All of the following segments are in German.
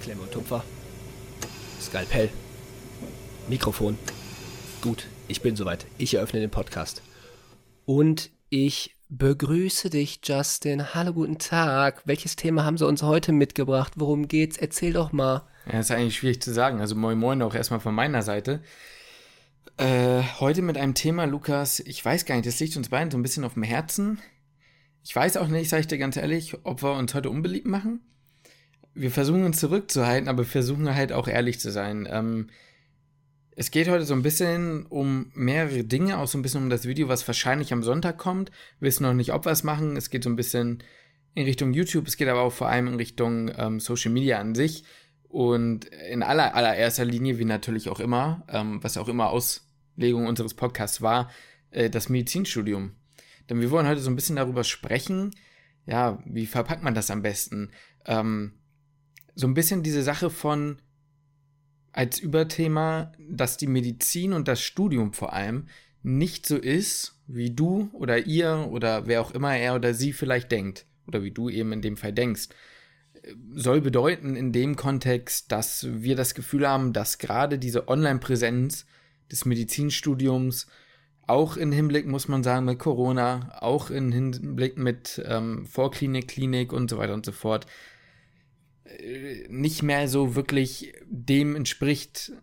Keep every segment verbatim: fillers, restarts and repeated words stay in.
Klemme und Tupfer. Skalpell. Mikrofon. Gut, ich bin soweit. Ich eröffne den Podcast. Und ich begrüße dich, Justin. Hallo, guten Tag. Welches Thema haben sie uns heute mitgebracht? Worum geht's? Erzähl doch mal. Ja, das ist eigentlich schwierig zu sagen. Also moin moin auch erstmal von meiner Seite. Äh, heute mit einem Thema, Lukas, ich weiß gar nicht, das liegt uns beiden so ein bisschen auf dem Herzen. Ich weiß auch nicht, sage ich dir ganz ehrlich, ob wir uns heute unbeliebt machen. Wir versuchen uns zurückzuhalten, aber wir versuchen halt auch ehrlich zu sein. Ähm, es geht heute so ein bisschen um mehrere Dinge, auch so ein bisschen um das Video, was wahrscheinlich am Sonntag kommt. Wir wissen noch nicht, ob wir es machen. Es geht so ein bisschen in Richtung YouTube, es geht aber auch vor allem in Richtung ähm, Social Media an sich. Und in aller, allererster Linie, wie natürlich auch immer, ähm, was auch immer Auslegung unseres Podcasts war, äh, das Medizinstudium. Denn wir wollen heute so ein bisschen darüber sprechen, ja, wie verpackt man das am besten? Ähm, so ein bisschen diese Sache von, als Überthema, dass die Medizin und das Studium vor allem nicht so ist, wie du oder ihr oder wer auch immer er oder sie vielleicht denkt. Oder wie du eben in dem Fall denkst. Soll bedeuten in dem Kontext, dass wir das Gefühl haben, dass gerade diese Online-Präsenz des Medizinstudiums auch im Hinblick, muss man sagen, mit Corona, auch im Hinblick mit ähm, Vorklinik, Klinik und so weiter und so fort, äh, nicht mehr so wirklich dem entspricht,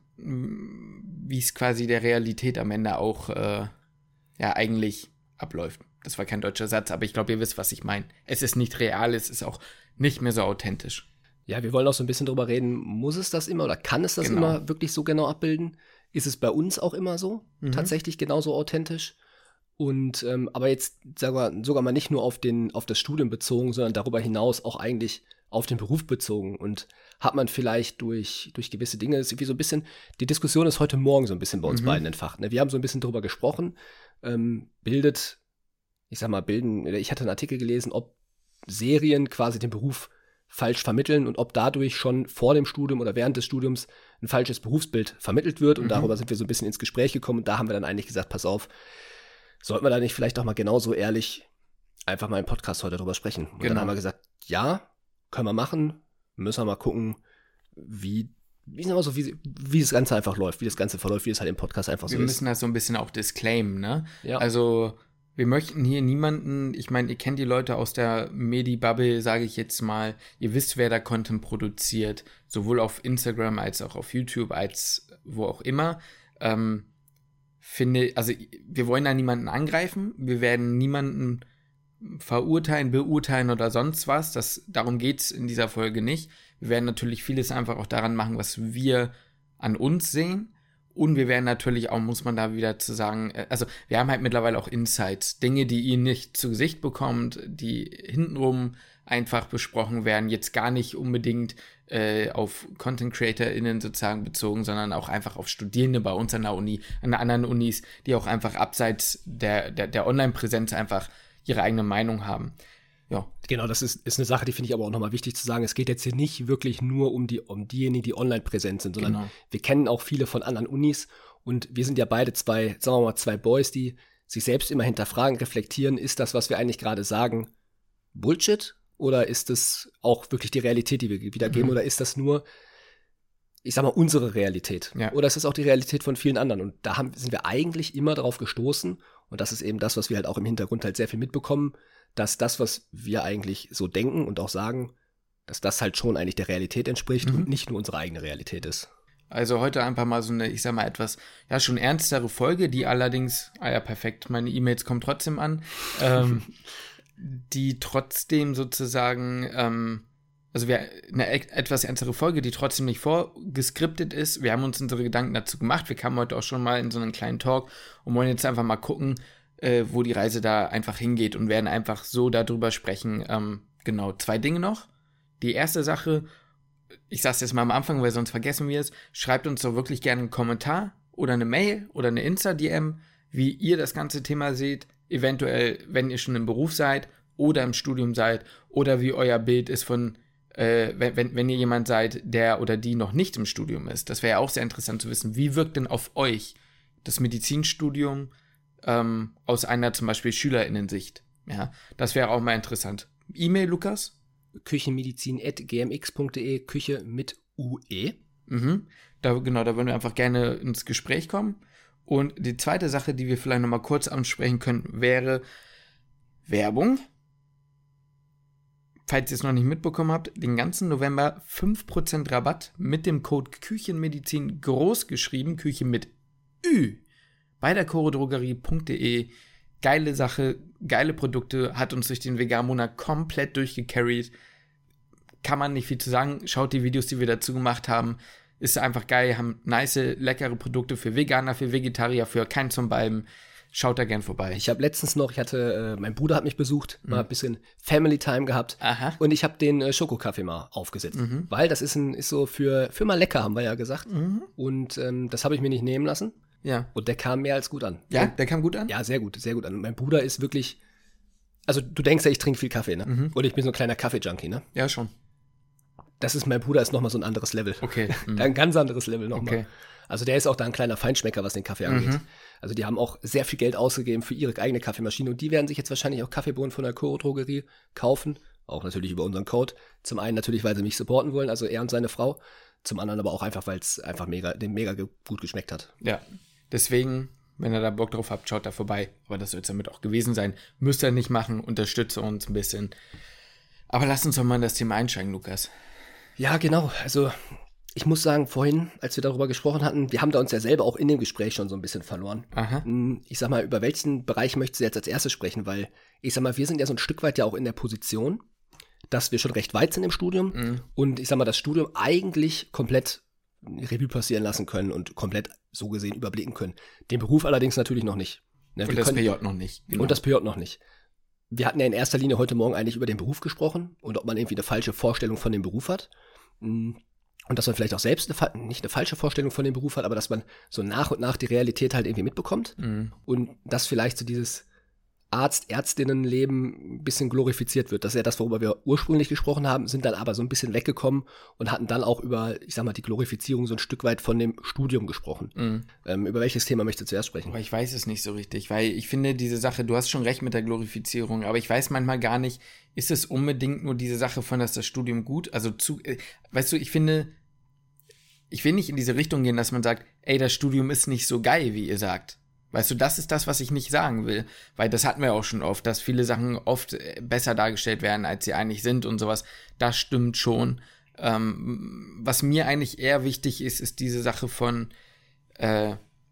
wie es quasi der Realität am Ende auch äh, ja eigentlich abläuft. Das war kein deutscher Satz, aber ich glaube, ihr wisst, was ich meine. Es ist nicht real, es ist auch nicht mehr so authentisch. Ja, wir wollen auch so ein bisschen drüber reden, muss es das immer oder kann es das Genau. immer wirklich so genau abbilden? Ist es bei uns auch immer so? Mhm. Tatsächlich genauso authentisch? Und ähm, aber jetzt sogar, sogar mal nicht nur auf, den, auf das Studium bezogen, sondern darüber hinaus auch eigentlich auf den Beruf bezogen. Und hat man vielleicht durch, durch gewisse Dinge, ist irgendwie so ein bisschen, die Diskussion ist heute Morgen so ein bisschen bei uns mhm. beiden entfacht. Ne? Wir haben so ein bisschen drüber gesprochen, ähm, bildet, ich sag mal, bilden, ich hatte einen Artikel gelesen, ob Serien quasi den Beruf falsch vermitteln und ob dadurch schon vor dem Studium oder während des Studiums ein falsches Berufsbild vermittelt wird. Und mhm. darüber sind wir so ein bisschen ins Gespräch gekommen. Und da haben wir dann eigentlich gesagt, pass auf, sollten wir da nicht vielleicht auch mal genauso ehrlich einfach mal im Podcast heute drüber sprechen. Und genau. Dann haben wir gesagt, ja, können wir machen, müssen wir mal gucken, wie, wie, sagen wir so, wie, wie das Ganze einfach läuft, wie das Ganze verläuft, wie es halt im Podcast einfach so ist. Wir müssen das so ein bisschen auch disclaimen, ne? Ja. Also wir möchten hier niemanden, ich meine, ihr kennt die Leute aus der Medi-Bubble, sage ich jetzt mal, ihr wisst, wer da Content produziert, sowohl auf Instagram als auch auf YouTube, als wo auch immer. Ähm, finde, also wir wollen da niemanden angreifen, wir werden niemanden verurteilen, beurteilen oder sonst was, das, darum geht's in dieser Folge nicht. Wir werden natürlich vieles einfach auch daran machen, was wir an uns sehen. Und wir werden natürlich auch, muss man da wieder zu sagen, also wir haben halt mittlerweile auch Insights, Dinge, die ihr nicht zu Gesicht bekommt, die hintenrum einfach besprochen werden, jetzt gar nicht unbedingt äh, auf Content-CreatorInnen sozusagen bezogen, sondern auch einfach auf Studierende bei uns an der Uni, an anderen Unis, die auch einfach abseits der, der, der Online-Präsenz einfach ihre eigene Meinung haben. Ja. Genau, das ist, ist eine Sache, die finde ich aber auch nochmal wichtig zu sagen. Es geht jetzt hier nicht wirklich nur um die um diejenigen, die online präsent sind, sondern genau. Wir kennen auch viele von anderen Unis und wir sind ja beide zwei, sagen wir mal, zwei Boys, die sich selbst immer hinterfragen, reflektieren, ist das, was wir eigentlich gerade sagen, Bullshit? Oder ist das auch wirklich die Realität, die wir wiedergeben? Mhm. Oder ist das nur, ich sag mal, unsere Realität? Ja. Oder ist das auch die Realität von vielen anderen? Und da haben, sind wir eigentlich immer darauf gestoßen, und das ist eben das, was wir halt auch im Hintergrund halt sehr viel mitbekommen, dass das, was wir eigentlich so denken und auch sagen, dass das halt schon eigentlich der Realität entspricht mhm. und nicht nur unsere eigene Realität ist. Also heute einfach mal so eine, ich sag mal, etwas, ja, schon ernstere Folge, die allerdings, ah ja, perfekt, meine E-Mails kommen trotzdem an, ähm, die trotzdem sozusagen, ähm, also wir, eine etwas ernstere Folge, die trotzdem nicht vorgeskriptet ist. Wir haben uns unsere Gedanken dazu gemacht. Wir kamen heute auch schon mal in so einen kleinen Talk und wollen jetzt einfach mal gucken, äh, wo die Reise da einfach hingeht und werden einfach so darüber sprechen. Ähm, genau, zwei Dinge noch. Die erste Sache, ich sag's jetzt mal am Anfang, weil sonst vergessen wir es, schreibt uns doch wirklich gerne einen Kommentar oder eine Mail oder eine Insta-D M, wie ihr das ganze Thema seht, eventuell, wenn ihr schon im Beruf seid oder im Studium seid oder wie euer Bild ist von Äh, wenn, wenn ihr jemand seid, der oder die noch nicht im Studium ist. Das wäre ja auch sehr interessant zu wissen. Wie wirkt denn auf euch das Medizinstudium ähm, aus einer zum Beispiel SchülerInnen-Sicht? Ja, das wäre auch mal interessant. E-Mail, Lukas? küchenmedizin at g m x punkt d e, Küche mit U E. Mhm. Da, genau, da würden wir einfach gerne ins Gespräch kommen. Und die zweite Sache, die wir vielleicht nochmal kurz ansprechen können, wäre Werbung. Falls ihr es noch nicht mitbekommen habt, den ganzen November fünf Prozent Rabatt mit dem Code Küchenmedizin groß geschrieben, Küche mit Ü, bei der chorodrogerie punkt de. Geile Sache, geile Produkte, hat uns durch den Vegan-Monat komplett durchgecarried. Kann man nicht viel zu sagen. Schaut die Videos, die wir dazu gemacht haben. Ist einfach geil, haben nice, leckere Produkte für Veganer, für Vegetarier, für kein zum Balben. Schaut da gern vorbei. Ich habe letztens noch, ich hatte, äh, mein Bruder hat mich besucht, mhm. mal ein bisschen Family Time gehabt. Aha. Und ich habe den äh, Schokokaffee mal aufgesetzt. Mhm. Weil das ist, ein, ist so für, für mal lecker, haben wir ja gesagt. Mhm. Und ähm, das habe ich mir nicht nehmen lassen. Ja. Und der kam mehr als gut an. Ja, der kam gut an? Ja, sehr gut, sehr gut an. Und mein Bruder ist wirklich, also du denkst ja, ich trinke viel Kaffee, ne? Mhm. Und ich bin so ein kleiner Kaffee-Junkie, ne? Ja, schon. Das ist, mein Bruder ist nochmal so ein anderes Level. Okay. Mhm. Ein ganz anderes Level nochmal. Okay. Also der ist auch da ein kleiner Feinschmecker, was den Kaffee angeht. Mhm. Also die haben auch sehr viel Geld ausgegeben für ihre eigene Kaffeemaschine und die werden sich jetzt wahrscheinlich auch Kaffeebohnen von der Choro-Drogerie kaufen. Auch natürlich über unseren Code. Zum einen natürlich, weil sie mich supporten wollen, also er und seine Frau. Zum anderen aber auch einfach, weil es einfach mega, dem mega ge- gut geschmeckt hat. Ja, deswegen, wenn ihr da Bock drauf habt, schaut da vorbei. Aber das soll es damit auch gewesen sein. Müsst ihr nicht machen, unterstütze uns ein bisschen. Aber lasst uns doch mal in das Thema einsteigen, Lukas. Ja, genau. Also ich muss sagen, vorhin, als wir darüber gesprochen hatten, wir haben da uns ja selber auch in dem Gespräch schon so ein bisschen verloren. Aha. Ich sag mal, über welchen Bereich möchtest du jetzt als erstes sprechen? Weil ich sag mal, wir sind ja so ein Stück weit ja auch in der Position, dass wir schon recht weit sind im Studium Mhm. und ich sag mal, das Studium eigentlich komplett Revue passieren lassen können und komplett so gesehen überblicken können. Den Beruf allerdings natürlich noch nicht. Ne, Und wir das können, P J noch nicht. Genau. Und das P J noch nicht. Wir hatten ja in erster Linie heute Morgen eigentlich über den Beruf gesprochen und ob man irgendwie eine falsche Vorstellung von dem Beruf hat. Und dass man vielleicht auch selbst eine, nicht eine falsche Vorstellung von dem Beruf hat, aber dass man so nach und nach die Realität halt irgendwie mitbekommt. Mhm. Und dass vielleicht so dieses Arzt-Ärztinnen-Leben ein bisschen glorifiziert wird. Das ist ja das, worüber wir ursprünglich gesprochen haben, sind dann aber so ein bisschen weggekommen und hatten dann auch über, ich sag mal, die Glorifizierung so ein Stück weit von dem Studium gesprochen. Mhm. Ähm, über welches Thema möchtest du zuerst sprechen? Aber ich weiß es nicht so richtig, weil ich finde diese Sache, du hast schon recht mit der Glorifizierung, aber ich weiß manchmal gar nicht, ist es unbedingt nur diese Sache von, dass das Studium gut, also zu, äh, weißt du, ich finde, ich will nicht in diese Richtung gehen, dass man sagt, ey, das Studium ist nicht so geil, wie ihr sagt. Weißt du, das ist das, was ich nicht sagen will, weil das hatten wir auch schon oft, dass viele Sachen oft besser dargestellt werden, als sie eigentlich sind und sowas. Das stimmt schon. Ähm, was mir eigentlich eher wichtig ist, ist diese Sache von, äh,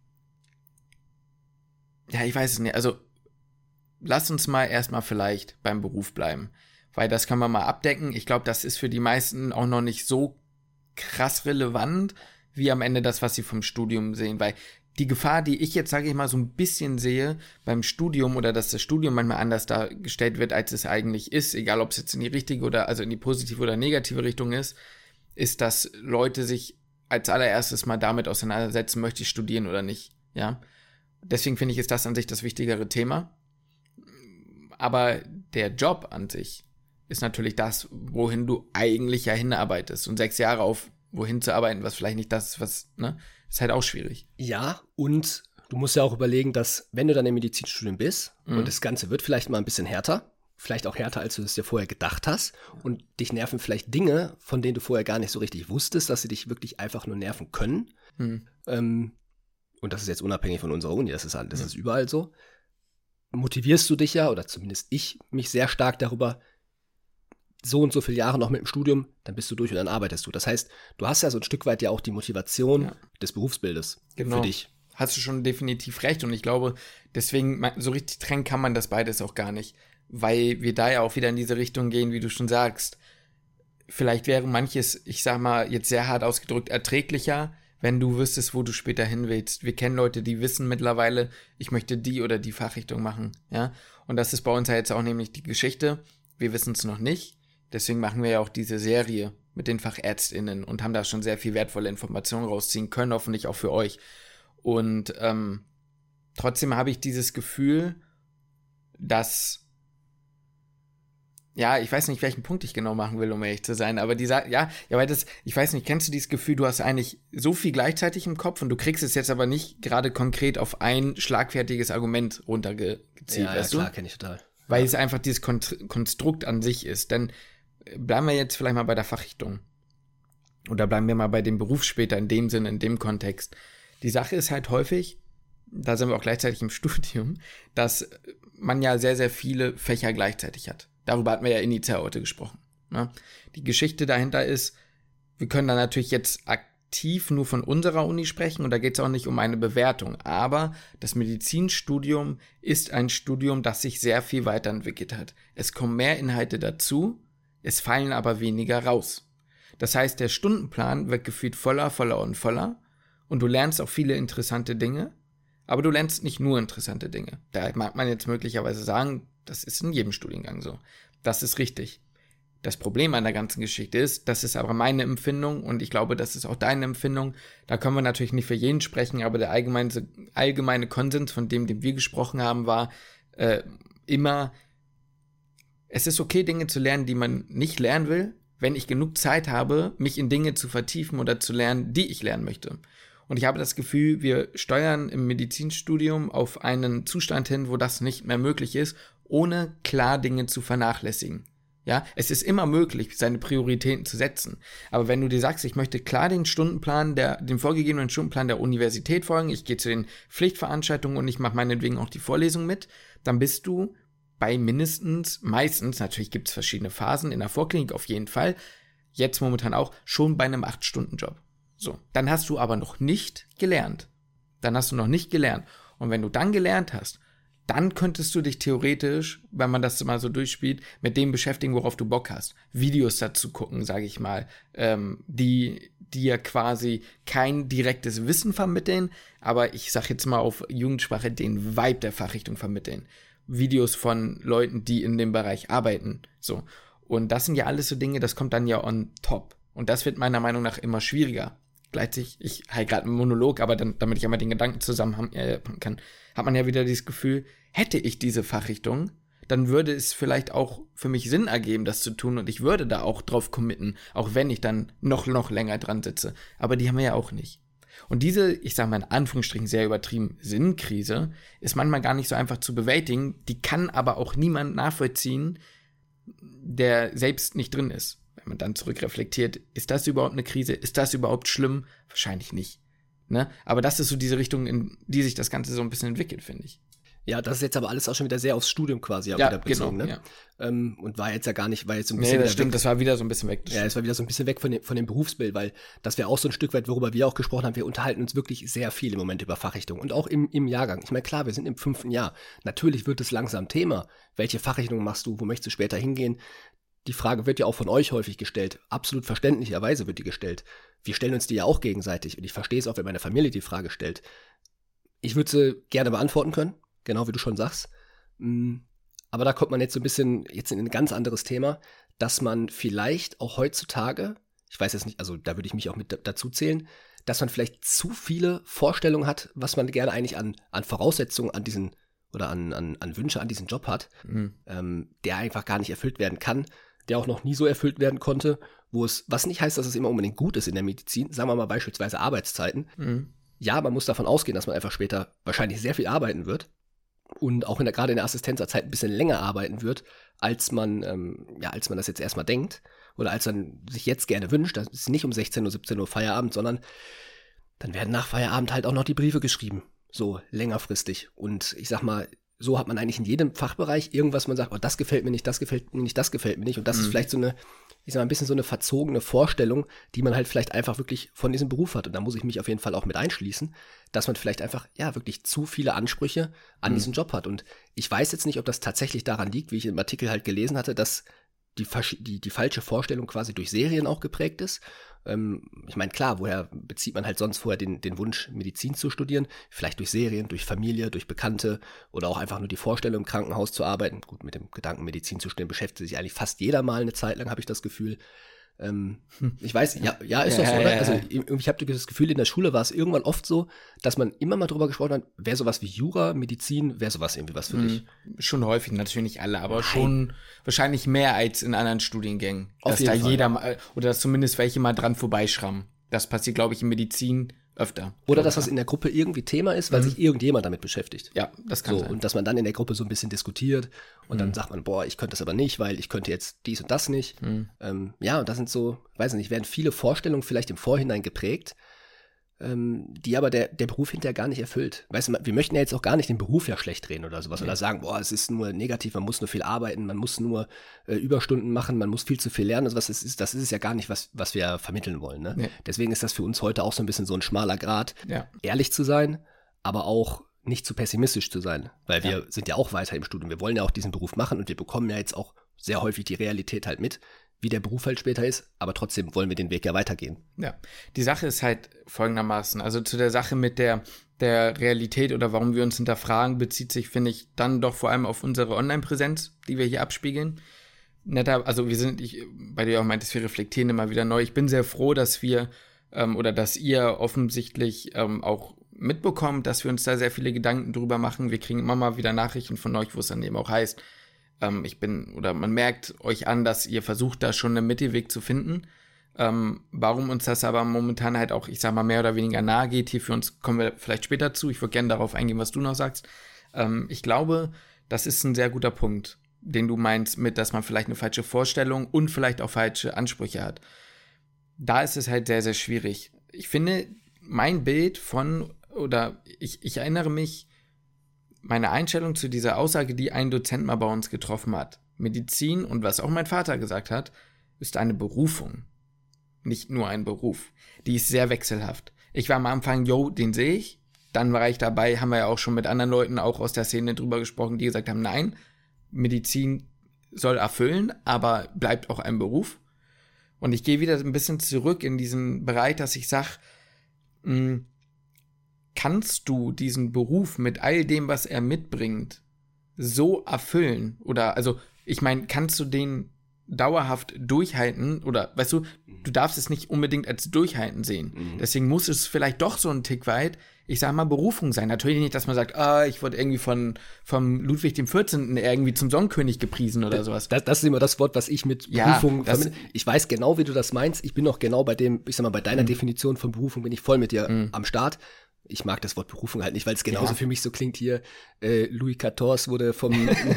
ja, ich weiß es nicht, also lass uns mal erstmal vielleicht beim Beruf bleiben, weil das kann man mal abdecken. Ich glaube, das ist für die meisten auch noch nicht so krass relevant, wie am Ende das, was sie vom Studium sehen, weil die Gefahr, die ich jetzt, sage ich mal, so ein bisschen sehe beim Studium oder dass das Studium manchmal anders dargestellt wird, als es eigentlich ist, egal ob es jetzt in die richtige oder, also in die positive oder negative Richtung ist, ist, dass Leute sich als allererstes mal damit auseinandersetzen, möchte ich studieren oder nicht, ja. Deswegen finde ich, ist das an sich das wichtigere Thema. Aber der Job an sich ist natürlich das, wohin du eigentlich ja hinarbeitest. Und sechs Jahre auf wohin zu arbeiten, was vielleicht nicht das ist, was, ne, ist halt auch schwierig. Ja, und du musst ja auch überlegen, dass, wenn du dann im Medizinstudium bist mhm. und das Ganze wird vielleicht mal ein bisschen härter, vielleicht auch härter, als du es dir vorher gedacht hast und dich nerven vielleicht Dinge, von denen du vorher gar nicht so richtig wusstest, dass sie dich wirklich einfach nur nerven können. Mhm. Ähm, und das ist jetzt unabhängig von unserer Uni, das ist, das ist überall so. Motivierst du dich ja, oder zumindest ich, mich sehr stark darüber, so und so viele Jahre noch mit dem Studium, dann bist du durch und dann arbeitest du. Das heißt, du hast ja so ein Stück weit ja auch die Motivation ja. des Berufsbildes genau. für dich. Hast du schon definitiv recht und ich glaube, deswegen so richtig trennen kann man das beides auch gar nicht, weil wir da ja auch wieder in diese Richtung gehen, wie du schon sagst. Vielleicht wäre manches, ich sag mal, jetzt sehr hart ausgedrückt, erträglicher, wenn du wüsstest, wo du später hin willst. Wir kennen Leute, die wissen mittlerweile, ich möchte die oder die Fachrichtung machen, ja. Und das ist bei uns ja jetzt auch nämlich die Geschichte. Wir wissen es noch nicht. Deswegen machen wir ja auch diese Serie mit den FachärztInnen und haben da schon sehr viel wertvolle Informationen rausziehen können, hoffentlich auch für euch. Und ähm, trotzdem habe ich dieses Gefühl, dass, ja, ich weiß nicht, welchen Punkt ich genau machen will, um ehrlich zu sein, aber dieser, ja, ja, weil das, ich weiß nicht, kennst du dieses Gefühl, du hast eigentlich so viel gleichzeitig im Kopf und du kriegst es jetzt aber nicht gerade konkret auf ein schlagfertiges Argument runtergezielt, ja, weißt ja, du? klar, kenne ich total. Weil ja. es einfach dieses Kon- Konstrukt an sich ist, denn bleiben wir jetzt vielleicht mal bei der Fachrichtung. Oder bleiben wir mal bei dem Beruf später in dem Sinne, in dem Kontext. Die Sache ist halt häufig, da sind wir auch gleichzeitig im Studium, dass man ja sehr, sehr viele Fächer gleichzeitig hat. Darüber hatten wir ja initial heute gesprochen. Ne? Die Geschichte dahinter ist, wir können da natürlich jetzt aktiv nur von unserer Uni sprechen und da geht es auch nicht um eine Bewertung. Aber das Medizinstudium ist ein Studium, das sich sehr viel weiterentwickelt hat. Es kommen mehr Inhalte dazu, es fallen aber weniger raus. Das heißt, der Stundenplan wird gefühlt voller, voller und voller und du lernst auch viele interessante Dinge, aber du lernst nicht nur interessante Dinge. Da mag man jetzt möglicherweise sagen, das ist in jedem Studiengang so. Das ist richtig. Das Problem an der ganzen Geschichte ist, das ist aber meine Empfindung und ich glaube, das ist auch deine Empfindung. Da können wir natürlich nicht für jeden sprechen, aber der allgemeine, allgemeine Konsens, von dem, dem wir gesprochen haben, war äh, immer, es ist okay, Dinge zu lernen, die man nicht lernen will, wenn ich genug Zeit habe, mich in Dinge zu vertiefen oder zu lernen, die ich lernen möchte. Und ich habe das Gefühl, wir steuern im Medizinstudium auf einen Zustand hin, wo das nicht mehr möglich ist, ohne klar Dinge zu vernachlässigen. Ja, es ist immer möglich, seine Prioritäten zu setzen. Aber wenn du dir sagst, ich möchte klar den Stundenplan, der, den vorgegebenen Stundenplan der Universität folgen, ich gehe zu den Pflichtveranstaltungen und ich mache meinetwegen auch die Vorlesung mit, dann bist du bei mindestens, meistens, natürlich gibt es verschiedene Phasen, in der Vorklinik auf jeden Fall, jetzt momentan auch, schon bei einem acht Stunden Job. So, dann hast du aber noch nicht gelernt. Dann hast du noch nicht gelernt. Und wenn du dann gelernt hast, dann könntest du dich theoretisch, wenn man das mal so durchspielt, mit dem beschäftigen, worauf du Bock hast. Videos dazu gucken, sage ich mal, ähm, die dir quasi kein direktes Wissen vermitteln, aber ich sag jetzt mal auf Jugendsprache den Vibe der Fachrichtung vermitteln. Videos von Leuten, die in dem Bereich arbeiten. So. Und das sind ja alles so Dinge, das kommt dann ja on top. Und das wird meiner Meinung nach immer schwieriger. Gleichzeitig, ich halt gerade einen Monolog, aber dann, damit ich einmal den Gedanken zusammenhaben äh, kann, hat man ja wieder dieses Gefühl, hätte ich diese Fachrichtung, dann würde es vielleicht auch für mich Sinn ergeben, das zu tun und ich würde da auch drauf committen, auch wenn ich dann noch, noch länger dran sitze. Aber die haben wir ja auch nicht. Und diese, ich sage mal in Anführungsstrichen sehr übertrieben, Sinnkrise ist manchmal gar nicht so einfach zu bewältigen, die kann aber auch niemand nachvollziehen, der selbst nicht drin ist. Wenn man dann zurückreflektiert, ist das überhaupt eine Krise? Ist das überhaupt schlimm? Wahrscheinlich nicht. Ne? Aber das ist so diese Richtung, in die sich das Ganze so ein bisschen entwickelt, finde ich. Ja, das ist jetzt aber alles auch schon wieder sehr aufs Studium quasi ja, wieder bezogen, genau, ne? Ja. Ähm, und war jetzt ja gar nicht, war jetzt so ein bisschen. Nee, das stimmt, weg. Das war wieder so ein bisschen weg. Ja, es war wieder so ein bisschen weg von dem, von dem Berufsbild, weil das wäre auch so ein Stück weit, worüber wir auch gesprochen haben. Wir unterhalten uns wirklich sehr viel im Moment über Fachrichtungen und auch im, im Jahrgang. Ich meine, klar, wir sind im fünften Jahr. Natürlich wird es langsam Thema. Welche Fachrichtung machst du? Wo möchtest du später hingehen? Die Frage wird ja auch von euch häufig gestellt. Absolut verständlicherweise wird die gestellt. Wir stellen uns die ja auch gegenseitig. Und ich verstehe es auch, wenn meine Familie die Frage stellt. Ich würde sie gerne beantworten können, genau wie du schon sagst. Aber da kommt man jetzt so ein bisschen jetzt in ein ganz anderes Thema, dass man vielleicht auch heutzutage, ich weiß jetzt nicht, also da würde ich mich auch mit dazu zählen, dass man vielleicht zu viele Vorstellungen hat, was man gerne eigentlich an, an Voraussetzungen an diesen oder an, an, an Wünsche an diesen Job hat, mhm. ähm, der einfach gar nicht erfüllt werden kann, der auch noch nie so erfüllt werden konnte, wo es, was nicht heißt, dass es immer unbedingt gut ist in der Medizin, sagen wir mal beispielsweise Arbeitszeiten. Mhm. Ja, man muss davon ausgehen, dass man einfach später wahrscheinlich sehr viel arbeiten wird und auch in der, gerade in der Assistenzzeit ein bisschen länger arbeiten wird, als man, ähm, ja, als man das jetzt erstmal denkt oder als man sich jetzt gerne wünscht. Das ist nicht um sechzehn Uhr, siebzehn Uhr Feierabend, sondern dann werden nach Feierabend halt auch noch die Briefe geschrieben, so längerfristig. Und ich sag mal, so hat man eigentlich in jedem Fachbereich irgendwas, man sagt, oh, das gefällt mir nicht, das gefällt mir nicht, das gefällt mir nicht. Und das mhm. ist vielleicht so eine, ich sag mal, ein bisschen so eine verzogene Vorstellung, die man halt vielleicht einfach wirklich von diesem Beruf hat. Und da muss ich mich auf jeden Fall auch mit einschließen, dass man vielleicht einfach, ja, wirklich zu viele Ansprüche an mhm. diesen Job hat. Und ich weiß jetzt nicht, ob das tatsächlich daran liegt, wie ich im Artikel halt gelesen hatte, dass die, die, die falsche Vorstellung quasi durch Serien auch geprägt ist. Ähm, ich meine, klar, woher bezieht man halt sonst vorher den, den Wunsch, Medizin zu studieren? Vielleicht durch Serien, durch Familie, durch Bekannte oder auch einfach nur die Vorstellung, im Krankenhaus zu arbeiten. Gut, mit dem Gedanken, Medizin zu studieren, beschäftigt sich eigentlich fast jeder mal eine Zeit lang, habe ich das Gefühl. Ähm, ich weiß, ja, ja, ist doch so, oder? Also ich, ich habe das Gefühl, in der Schule war es irgendwann oft so, dass man immer mal drüber gesprochen hat, wäre sowas wie Jura, Medizin, wäre sowas irgendwie was für mhm. dich? Schon häufig, natürlich nicht alle, aber Nein. schon wahrscheinlich mehr als in anderen Studiengängen. Auf dass jeden da Fall. jeder mal, oder dass zumindest welche mal dran vorbeischrammen. Das passiert, glaube ich, in Medizin öfter. Oder dass das in der Gruppe irgendwie Thema ist, weil mhm. sich irgendjemand damit beschäftigt. Ja, das kann so, sein. Und dass man dann in der Gruppe so ein bisschen diskutiert und mhm. dann sagt man, boah, ich könnte das aber nicht, weil ich könnte jetzt dies und das nicht. Mhm. Ähm, ja, und das sind so, weiß nicht, werden viele Vorstellungen vielleicht im Vorhinein geprägt, ähm, die aber der, der Beruf hinterher gar nicht erfüllt. Weißt du, wir möchten ja jetzt auch gar nicht den Beruf ja schlecht reden oder sowas. Ja. Oder sagen, boah, es ist nur negativ, man muss nur viel arbeiten, man muss nur äh, Überstunden machen, man muss viel zu viel lernen. Also was es ist, das ist es ja gar nicht, was, was wir vermitteln wollen. Ne? Ja. Deswegen ist das für uns heute auch so ein bisschen so ein schmaler Grat, ja. ehrlich zu sein, aber auch nicht zu pessimistisch zu sein. Weil wir ja. sind ja auch weiter im Studium. Wir wollen ja auch diesen Beruf machen und wir bekommen ja jetzt auch sehr häufig die Realität halt mit, wie der Beruf halt später ist, aber trotzdem wollen wir den Weg ja weitergehen. Ja, die Sache ist halt folgendermaßen, also zu der Sache mit der, der Realität oder warum wir uns hinterfragen, bezieht sich, finde ich, dann doch vor allem auf unsere Online-Präsenz, die wir hier abspiegeln. Netter, also wir sind, ich, bei dir auch meintest, wir reflektieren immer wieder neu. Ich bin sehr froh, dass wir ähm, oder dass ihr offensichtlich ähm, auch mitbekommt, dass wir uns da sehr viele Gedanken drüber machen. Wir kriegen immer mal wieder Nachrichten von euch, wo es dann eben auch heißt, ich bin, oder man merkt euch an, dass ihr versucht, da schon einen Mittelweg zu finden. Ähm, warum uns das aber momentan halt auch, ich sag mal, mehr oder weniger nahe geht, hier für uns kommen wir vielleicht später zu. Ich würde gerne darauf eingehen, was du noch sagst. Ähm, ich glaube, das ist ein sehr guter Punkt, den du meinst, mit, dass man vielleicht eine falsche Vorstellung und vielleicht auch falsche Ansprüche hat. Da ist es halt sehr, sehr schwierig. Ich finde, mein Bild von, oder ich, ich erinnere mich, meine Einstellung zu dieser Aussage, die ein Dozent mal bei uns getroffen hat. Medizin und was auch mein Vater gesagt hat, ist eine Berufung. Nicht nur ein Beruf. Die ist sehr wechselhaft. Ich war am Anfang, yo, den sehe ich. Dann war ich dabei, haben wir ja auch schon mit anderen Leuten auch aus der Szene drüber gesprochen, die gesagt haben, nein, Medizin soll erfüllen, aber bleibt auch ein Beruf. Und ich gehe wieder ein bisschen zurück in diesen Bereich, dass ich sage, mh, kannst du diesen Beruf mit all dem, was er mitbringt, so erfüllen? Oder, also, ich meine, kannst du den dauerhaft durchhalten? Oder, weißt du, du darfst es nicht unbedingt als Durchhalten sehen. Mhm. Deswegen muss es vielleicht doch so ein Tick weit, ich sag mal, Berufung sein. Natürlich nicht, dass man sagt, ah, ich wurde irgendwie von vom Ludwig dem vierzehnten irgendwie zum Sonnenkönig gepriesen oder sowas. Das, das ist immer das Wort, was ich mit Berufung ja, vermittle. Ich weiß genau, wie du das meinst. Ich bin auch genau bei dem, ich sag mal, bei deiner mhm. Definition von Berufung bin ich voll mit dir mhm. am Start. Ich mag das Wort Berufung halt nicht, weil es genauso ja. für mich so klingt hier, äh, Louis vierzehn wurde vom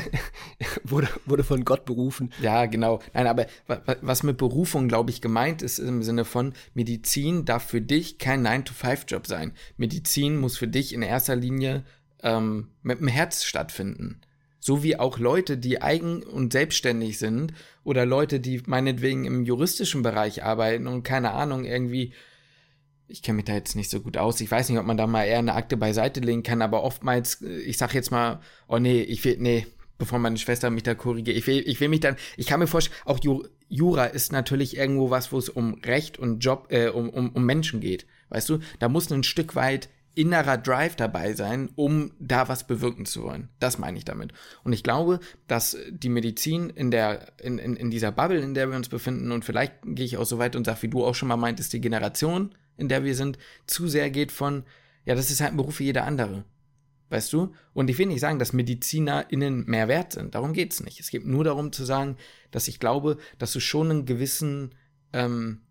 wurde, wurde von Gott berufen. Ja, genau. Nein, aber was mit Berufung, glaube ich, gemeint ist im Sinne von Medizin darf für dich kein nine to five Job sein. Medizin muss für dich in erster Linie ähm, mit dem Herz stattfinden. So wie auch Leute, die eigen- und selbstständig sind oder Leute, die meinetwegen im juristischen Bereich arbeiten und keine Ahnung, irgendwie ich kenne mich da jetzt nicht so gut aus. Ich weiß nicht, ob man da mal eher eine Akte beiseite legen kann, aber oftmals, ich sag jetzt mal, oh nee, ich will, nee, bevor meine Schwester mich da korrigiert, ich will, ich will mich dann, ich kann mir vorstellen, auch Jura ist natürlich irgendwo was, wo es um Recht und Job, äh, um, um, um Menschen geht, weißt du? Da muss ein Stück weit innerer Drive dabei sein, um da was bewirken zu wollen. Das meine ich damit. Und ich glaube, dass die Medizin in der, in, in, in dieser Bubble, in der wir uns befinden, und vielleicht gehe ich auch so weit und sage, wie du auch schon mal meintest, die Generation, in der wir sind, zu sehr geht von, ja, das ist halt ein Beruf wie jeder andere. Weißt du? Und ich will nicht sagen, dass MedizinerInnen mehr wert sind. Darum geht's nicht. Es geht nur darum zu sagen, dass ich glaube, dass du schon einen gewissen ähm,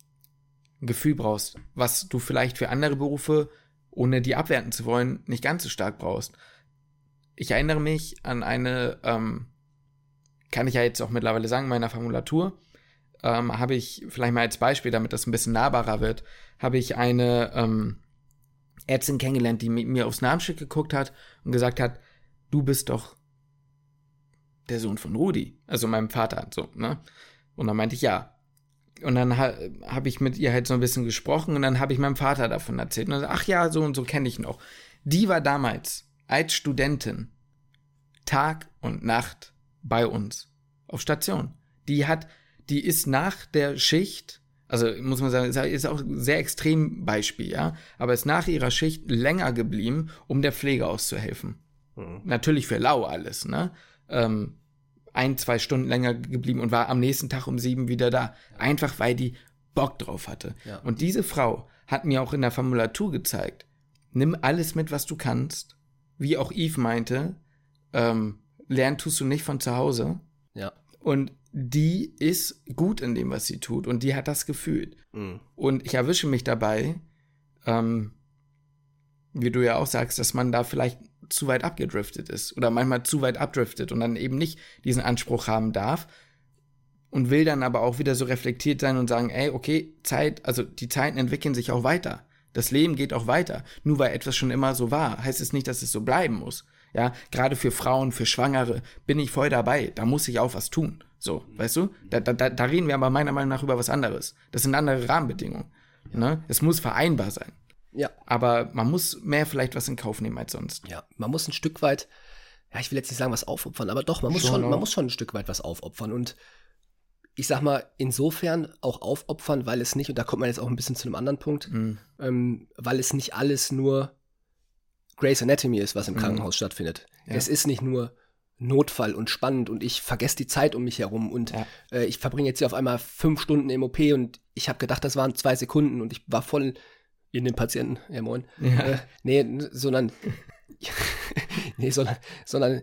Gefühl brauchst, was du vielleicht für andere Berufe, ohne die abwerten zu wollen, nicht ganz so stark brauchst. Ich erinnere mich an eine, ähm, kann ich ja jetzt auch mittlerweile sagen, meiner Formulatur, ähm, habe ich vielleicht mal als Beispiel, damit das ein bisschen nahbarer wird, habe ich eine ähm, Ärztin kennengelernt, die mit mir aufs Namensschild geguckt hat und gesagt hat, du bist doch der Sohn von Rudi, also meinem Vater, so, ne? Und dann meinte ich, ja. Und dann ha- habe ich mit ihr halt so ein bisschen gesprochen und dann habe ich meinem Vater davon erzählt. Und dann, ach ja, so und so kenne ich ihn auch. Die war damals als Studentin Tag und Nacht bei uns auf Station. Die hat, die ist nach der Schicht, also muss man sagen, ist auch ein sehr extrem Beispiel, ja, aber ist nach ihrer Schicht länger geblieben, um der Pflege auszuhelfen. Mhm. Natürlich für lau alles, ne? Ähm, ein, zwei Stunden länger geblieben und war am nächsten Tag um sieben wieder da. Einfach, weil die Bock drauf hatte. Ja. Und diese Frau hat mir auch in der Formulatur gezeigt, nimm alles mit, was du kannst. Wie auch Yves meinte, ähm, lernen tust du nicht von zu Hause. Ja. Und die ist gut in dem, was sie tut. Und die hat das gefühlt. Mhm. Und ich erwische mich dabei, ähm, wie du ja auch sagst, dass man da vielleicht zu weit abgedriftet ist oder manchmal zu weit abdriftet und dann eben nicht diesen Anspruch haben darf und will dann aber auch wieder so reflektiert sein und sagen, ey, okay, Zeit, also die Zeiten entwickeln sich auch weiter. Das Leben geht auch weiter. Nur weil etwas schon immer so war, heißt es nicht, dass es so bleiben muss. Ja, gerade für Frauen, für Schwangere bin ich voll dabei. Da muss ich auch was tun. So, weißt du? Da, da, da reden wir aber meiner Meinung nach über was anderes. Das sind andere Rahmenbedingungen. Ja. Ne? Es muss vereinbar sein. Ja. Aber man muss mehr vielleicht was in Kauf nehmen als sonst. Ja, man muss ein Stück weit, ja, ich will jetzt nicht sagen, was aufopfern, aber doch, man muss schon, schon man muss schon ein Stück weit was aufopfern. Und ich sag mal, insofern auch aufopfern, weil es nicht, und da kommt man jetzt auch ein bisschen zu einem anderen Punkt, mhm. ähm, weil es nicht alles nur Grey's Anatomy ist, was im mhm. Krankenhaus stattfindet. Ja. Es ist nicht nur Notfall und spannend und ich vergesse die Zeit um mich herum und ja. äh, ich verbringe jetzt hier auf einmal fünf Stunden im O P und ich habe gedacht, das waren zwei Sekunden und ich war voll in den Patienten, ja moin. Ja. Äh, nee, sondern nee, sondern, sondern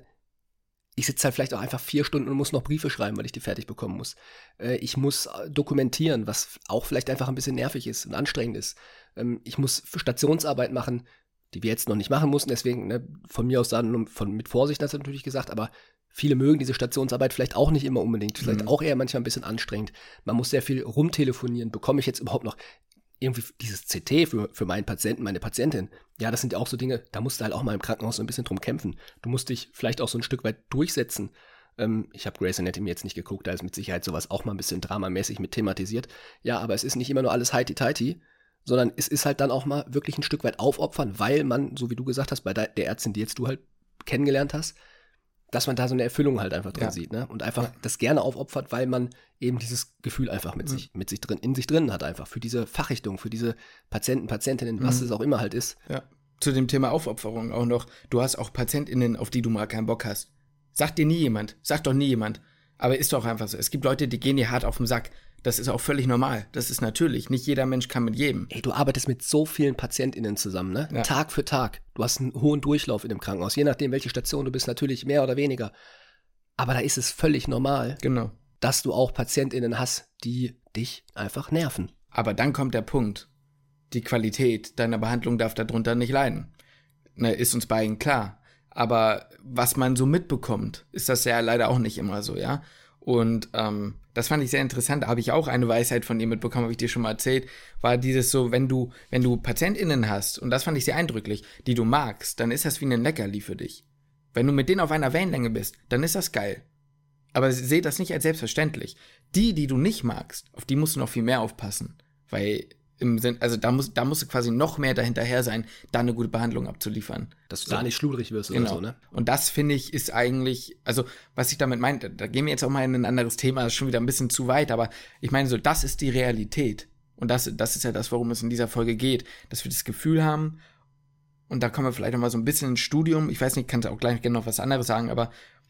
ich sitze halt vielleicht auch einfach vier Stunden und muss noch Briefe schreiben, weil ich die fertig bekommen muss. Äh, ich muss dokumentieren, was auch vielleicht einfach ein bisschen nervig ist und anstrengend ist. Ähm, ich muss Stationsarbeit machen, die wir jetzt noch nicht machen mussten, deswegen ne, von mir aus dann von, mit Vorsicht das natürlich gesagt, aber viele mögen diese Stationsarbeit vielleicht auch nicht immer unbedingt, vielleicht mhm. auch eher manchmal ein bisschen anstrengend. Man muss sehr viel rumtelefonieren. Bekomme ich jetzt überhaupt noch irgendwie dieses C T für, für meinen Patienten, meine Patientin? Ja, das sind ja auch so Dinge, da musst du halt auch mal im Krankenhaus so ein bisschen drum kämpfen. Du musst dich vielleicht auch so ein Stück weit durchsetzen. Ähm, ich habe Grey's Anatomy jetzt nicht geguckt, da ist mit Sicherheit sowas auch mal ein bisschen dramamäßig mit thematisiert. Ja, aber es ist nicht immer nur alles heiti-teiti, sondern es ist halt dann auch mal wirklich ein Stück weit aufopfern, weil man, so wie du gesagt hast, bei der, der Ärztin, die jetzt du halt kennengelernt hast, dass man da so eine Erfüllung halt einfach drin ja. sieht, ne? Und einfach ja. das gerne aufopfert, weil man eben dieses Gefühl einfach mit mhm. sich, mit sich drin, in sich drin hat einfach, für diese Fachrichtung, für diese Patienten, Patientinnen, was mhm. es auch immer halt ist. Ja. Zu dem Thema Aufopferung auch noch, du hast auch PatientInnen, auf die du mal keinen Bock hast. Sagt dir nie jemand, sagt doch nie jemand. Aber ist doch einfach so. Es gibt Leute, die gehen dir hart auf den Sack. Das ist auch völlig normal. Das ist natürlich. Nicht jeder Mensch kann mit jedem. Ey, du arbeitest mit so vielen PatientInnen zusammen, ne? Ja. Tag für Tag. Du hast einen hohen Durchlauf in dem Krankenhaus. Je nachdem, welche Station du bist, natürlich mehr oder weniger. Aber da ist es völlig normal, genau, dass du auch PatientInnen hast, die dich einfach nerven. Aber dann kommt der Punkt. Die Qualität deiner Behandlung darf darunter nicht leiden. Ne, ist uns beiden klar. Aber was man so mitbekommt, ist das ja leider auch nicht immer so, ja? Und ähm, das fand ich sehr interessant. Da habe ich auch eine Weisheit von ihr mitbekommen, habe ich dir schon mal erzählt, war dieses so, wenn du, wenn du PatientInnen hast, und das fand ich sehr eindrücklich, die du magst, dann ist das wie ein Leckerli für dich. Wenn du mit denen auf einer Wellenlänge bist, dann ist das geil. Aber seh das nicht als selbstverständlich. Die, die du nicht magst, auf die musst du noch viel mehr aufpassen. Weil im Sinn, also da muss, da musst du quasi noch mehr dahinterher sein, da eine gute Behandlung abzuliefern. Dass du so. da nicht schludrig wirst genau. oder so, ne? Und das, finde ich, ist eigentlich, also was ich damit meine, da gehen wir jetzt auch mal in ein anderes Thema, das ist schon wieder ein bisschen zu weit, aber ich meine so, das ist die Realität. Und das, das ist ja das, worum es in dieser Folge geht, dass wir das Gefühl haben, und da kommen wir vielleicht noch mal so ein bisschen ins Studium, ich weiß nicht, kannst du auch gleich gerne noch was anderes sagen, aber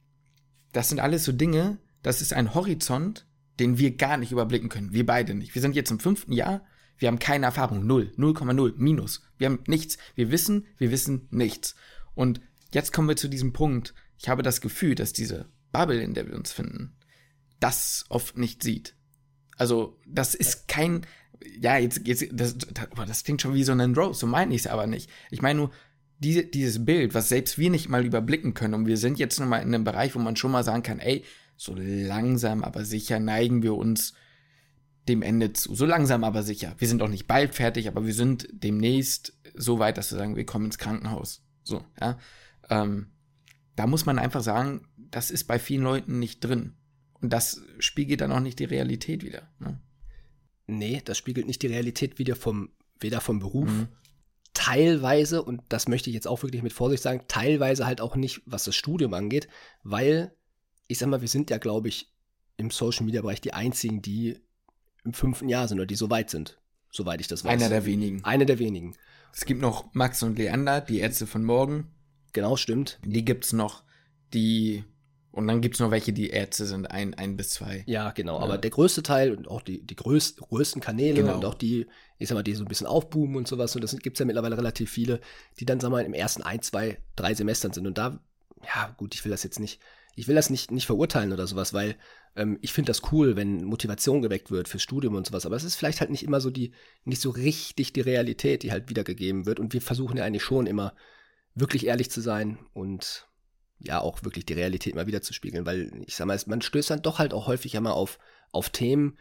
das sind alles so Dinge, das ist ein Horizont, den wir gar nicht überblicken können, wir beide nicht. Wir sind jetzt im fünften Jahr, wir haben keine Erfahrung, null, null Komma null, minus. Wir haben nichts. Wir wissen, wir wissen nichts. Und jetzt kommen wir zu diesem Punkt. Ich habe das Gefühl, dass diese Bubble, in der wir uns finden, das oft nicht sieht. Also, das ist kein, ja, jetzt, jetzt das, das, das klingt schon wie so ein Rose, so meine ich es aber nicht. Ich meine nur, diese, dieses Bild, was selbst wir nicht mal überblicken können, und wir sind jetzt nochmal in einem Bereich, wo man schon mal sagen kann, ey, so langsam, aber sicher neigen wir uns dem Ende zu. So langsam, aber sicher. Wir sind auch nicht bald fertig, aber wir sind demnächst so weit, dass wir sagen, wir kommen ins Krankenhaus. So, ja. Ähm, da muss man einfach sagen, das ist bei vielen Leuten nicht drin. Und das spiegelt dann auch nicht die Realität wider. Ne? Nee, das spiegelt nicht die Realität wider vom, weder vom Beruf. Mhm. Teilweise, und das möchte ich jetzt auch wirklich mit Vorsicht sagen, teilweise halt auch nicht, was das Studium angeht, weil, ich sag mal, wir sind ja, glaube ich, im Social-Media-Bereich die einzigen, die im fünften Jahr sind oder die so weit sind, soweit ich das weiß. Einer der wenigen. Einer der wenigen. Es gibt noch Max und Leander, die Ärzte von morgen. Genau, stimmt. Die gibt's noch, die, und dann gibt's noch welche, die Ärzte sind, ein, ein bis zwei. Ja, genau, ja. Aber der größte Teil und auch die, die größ, größten Kanäle genau. Und auch die, ich sag mal, die so ein bisschen aufboomen und sowas, und das gibt's ja mittlerweile relativ viele, die dann, sag mal, im ersten ein, zwei, drei Semestern sind und da, ja gut, ich will das jetzt nicht, ich will das nicht, nicht verurteilen oder sowas, weil ähm, ich finde das cool, wenn Motivation geweckt wird fürs Studium und sowas, aber es ist vielleicht halt nicht immer so die, nicht so richtig die Realität, die halt wiedergegeben wird und wir versuchen ja eigentlich schon immer wirklich ehrlich zu sein und ja auch wirklich die Realität mal wieder zu spiegeln, weil ich sag mal, man stößt dann doch halt auch häufig ja mal auf, auf Themen,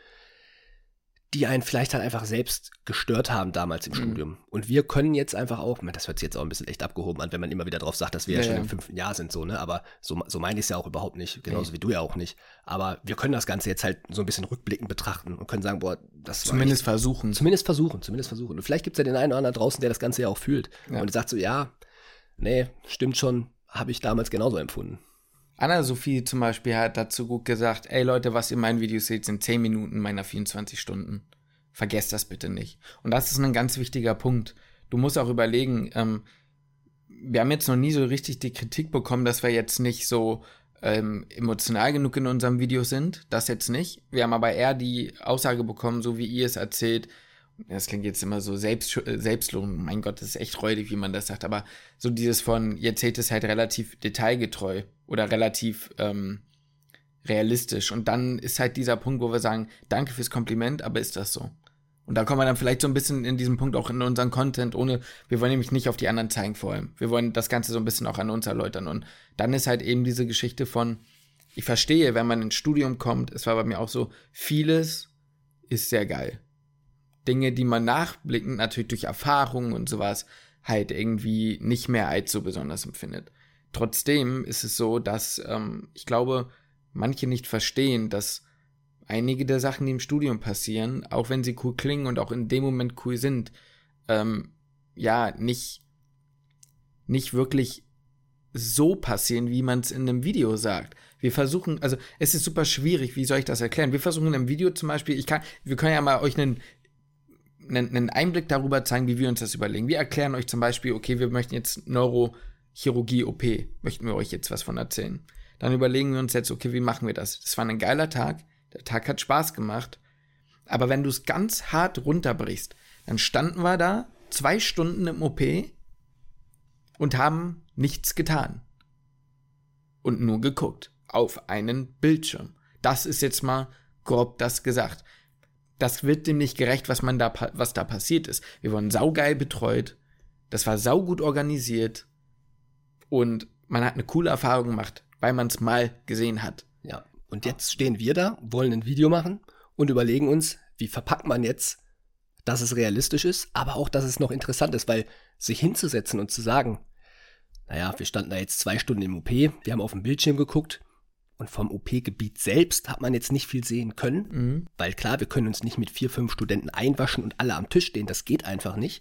die einen vielleicht halt einfach selbst gestört haben damals im mhm. Studium. Und wir können jetzt einfach auch, das hört sich jetzt auch ein bisschen echt abgehoben an, wenn man immer wieder drauf sagt, dass wir ja, ja schon ja. im fünften Jahr sind, so, ne? Aber so, so meine ich es ja auch überhaupt nicht, genauso nee. wie du ja auch nicht. Aber wir können das Ganze jetzt halt so ein bisschen rückblickend betrachten und können sagen, boah, das Zumindest war echt, versuchen. Zumindest versuchen, zumindest versuchen. Und vielleicht gibt es ja den einen oder anderen draußen, der das Ganze ja auch fühlt. Ja. Und sagt so, ja, nee, stimmt schon, habe ich damals genauso empfunden. Anna-Sophie zum Beispiel hat dazu gut gesagt, ey Leute, was ihr in meinen Videos seht, sind zehn Minuten meiner vierundzwanzig Stunden. Vergesst das bitte nicht. Und das ist ein ganz wichtiger Punkt. Du musst auch überlegen, ähm, wir haben jetzt noch nie so richtig die Kritik bekommen, dass wir jetzt nicht so ähm, emotional genug in unserem Video sind. Das jetzt nicht. Wir haben aber eher die Aussage bekommen, so wie ihr es erzählt. Das klingt jetzt immer so selbst, äh, selbstlohn. Mein Gott, das ist echt räudig, wie man das sagt. Aber so dieses von, ihr erzählt es halt relativ detailgetreu oder relativ ähm, realistisch. Und dann ist halt dieser Punkt, wo wir sagen, danke fürs Kompliment, aber ist das so? Und da kommen wir dann vielleicht so ein bisschen in diesem Punkt auch in unseren Content, ohne, wir wollen nämlich nicht auf die anderen zeigen vor allem. Wir wollen das Ganze so ein bisschen auch an uns erläutern. Und dann ist halt eben diese Geschichte von, ich verstehe, wenn man ins Studium kommt, es war bei mir auch so, vieles ist sehr geil. Dinge, die man nachblickend natürlich durch Erfahrungen und sowas halt irgendwie nicht mehr als so besonders empfindet. Trotzdem ist es so, dass ähm, ich glaube, manche nicht verstehen, dass einige der Sachen, die im Studium passieren, auch wenn sie cool klingen und auch in dem Moment cool sind, ähm, ja, nicht, nicht wirklich so passieren, wie man es in einem Video sagt. Wir versuchen, also es ist super schwierig, wie soll ich das erklären? Wir versuchen in einem Video zum Beispiel, ich kann, wir können ja mal euch einen, einen, einen Einblick darüber zeigen, wie wir uns das überlegen. Wir erklären euch zum Beispiel, okay, wir möchten jetzt Neurochirurgie-O P, möchten wir euch jetzt was von erzählen. Dann überlegen wir uns jetzt, okay, wie machen wir das? Das war ein geiler Tag. Der Tag hat Spaß gemacht, aber wenn du es ganz hart runterbrichst, dann standen wir da zwei Stunden im O P und haben nichts getan und nur geguckt auf einen Bildschirm. Das ist jetzt mal grob das gesagt. Das wird dem nicht gerecht, was man da, was da passiert ist. Wir wurden saugeil betreut, das war saugut organisiert und man hat eine coole Erfahrung gemacht, weil man es mal gesehen hat. Ja. Und jetzt stehen wir da, wollen ein Video machen und überlegen uns, wie verpackt man jetzt, dass es realistisch ist, aber auch, dass es noch interessant ist, weil sich hinzusetzen und zu sagen, naja, wir standen da jetzt zwei Stunden im O P, wir haben auf den Bildschirm geguckt und vom O P-Gebiet selbst hat man jetzt nicht viel sehen können, mhm. weil klar, wir können uns nicht mit vier, fünf Studenten einwaschen und alle am Tisch stehen, das geht einfach nicht.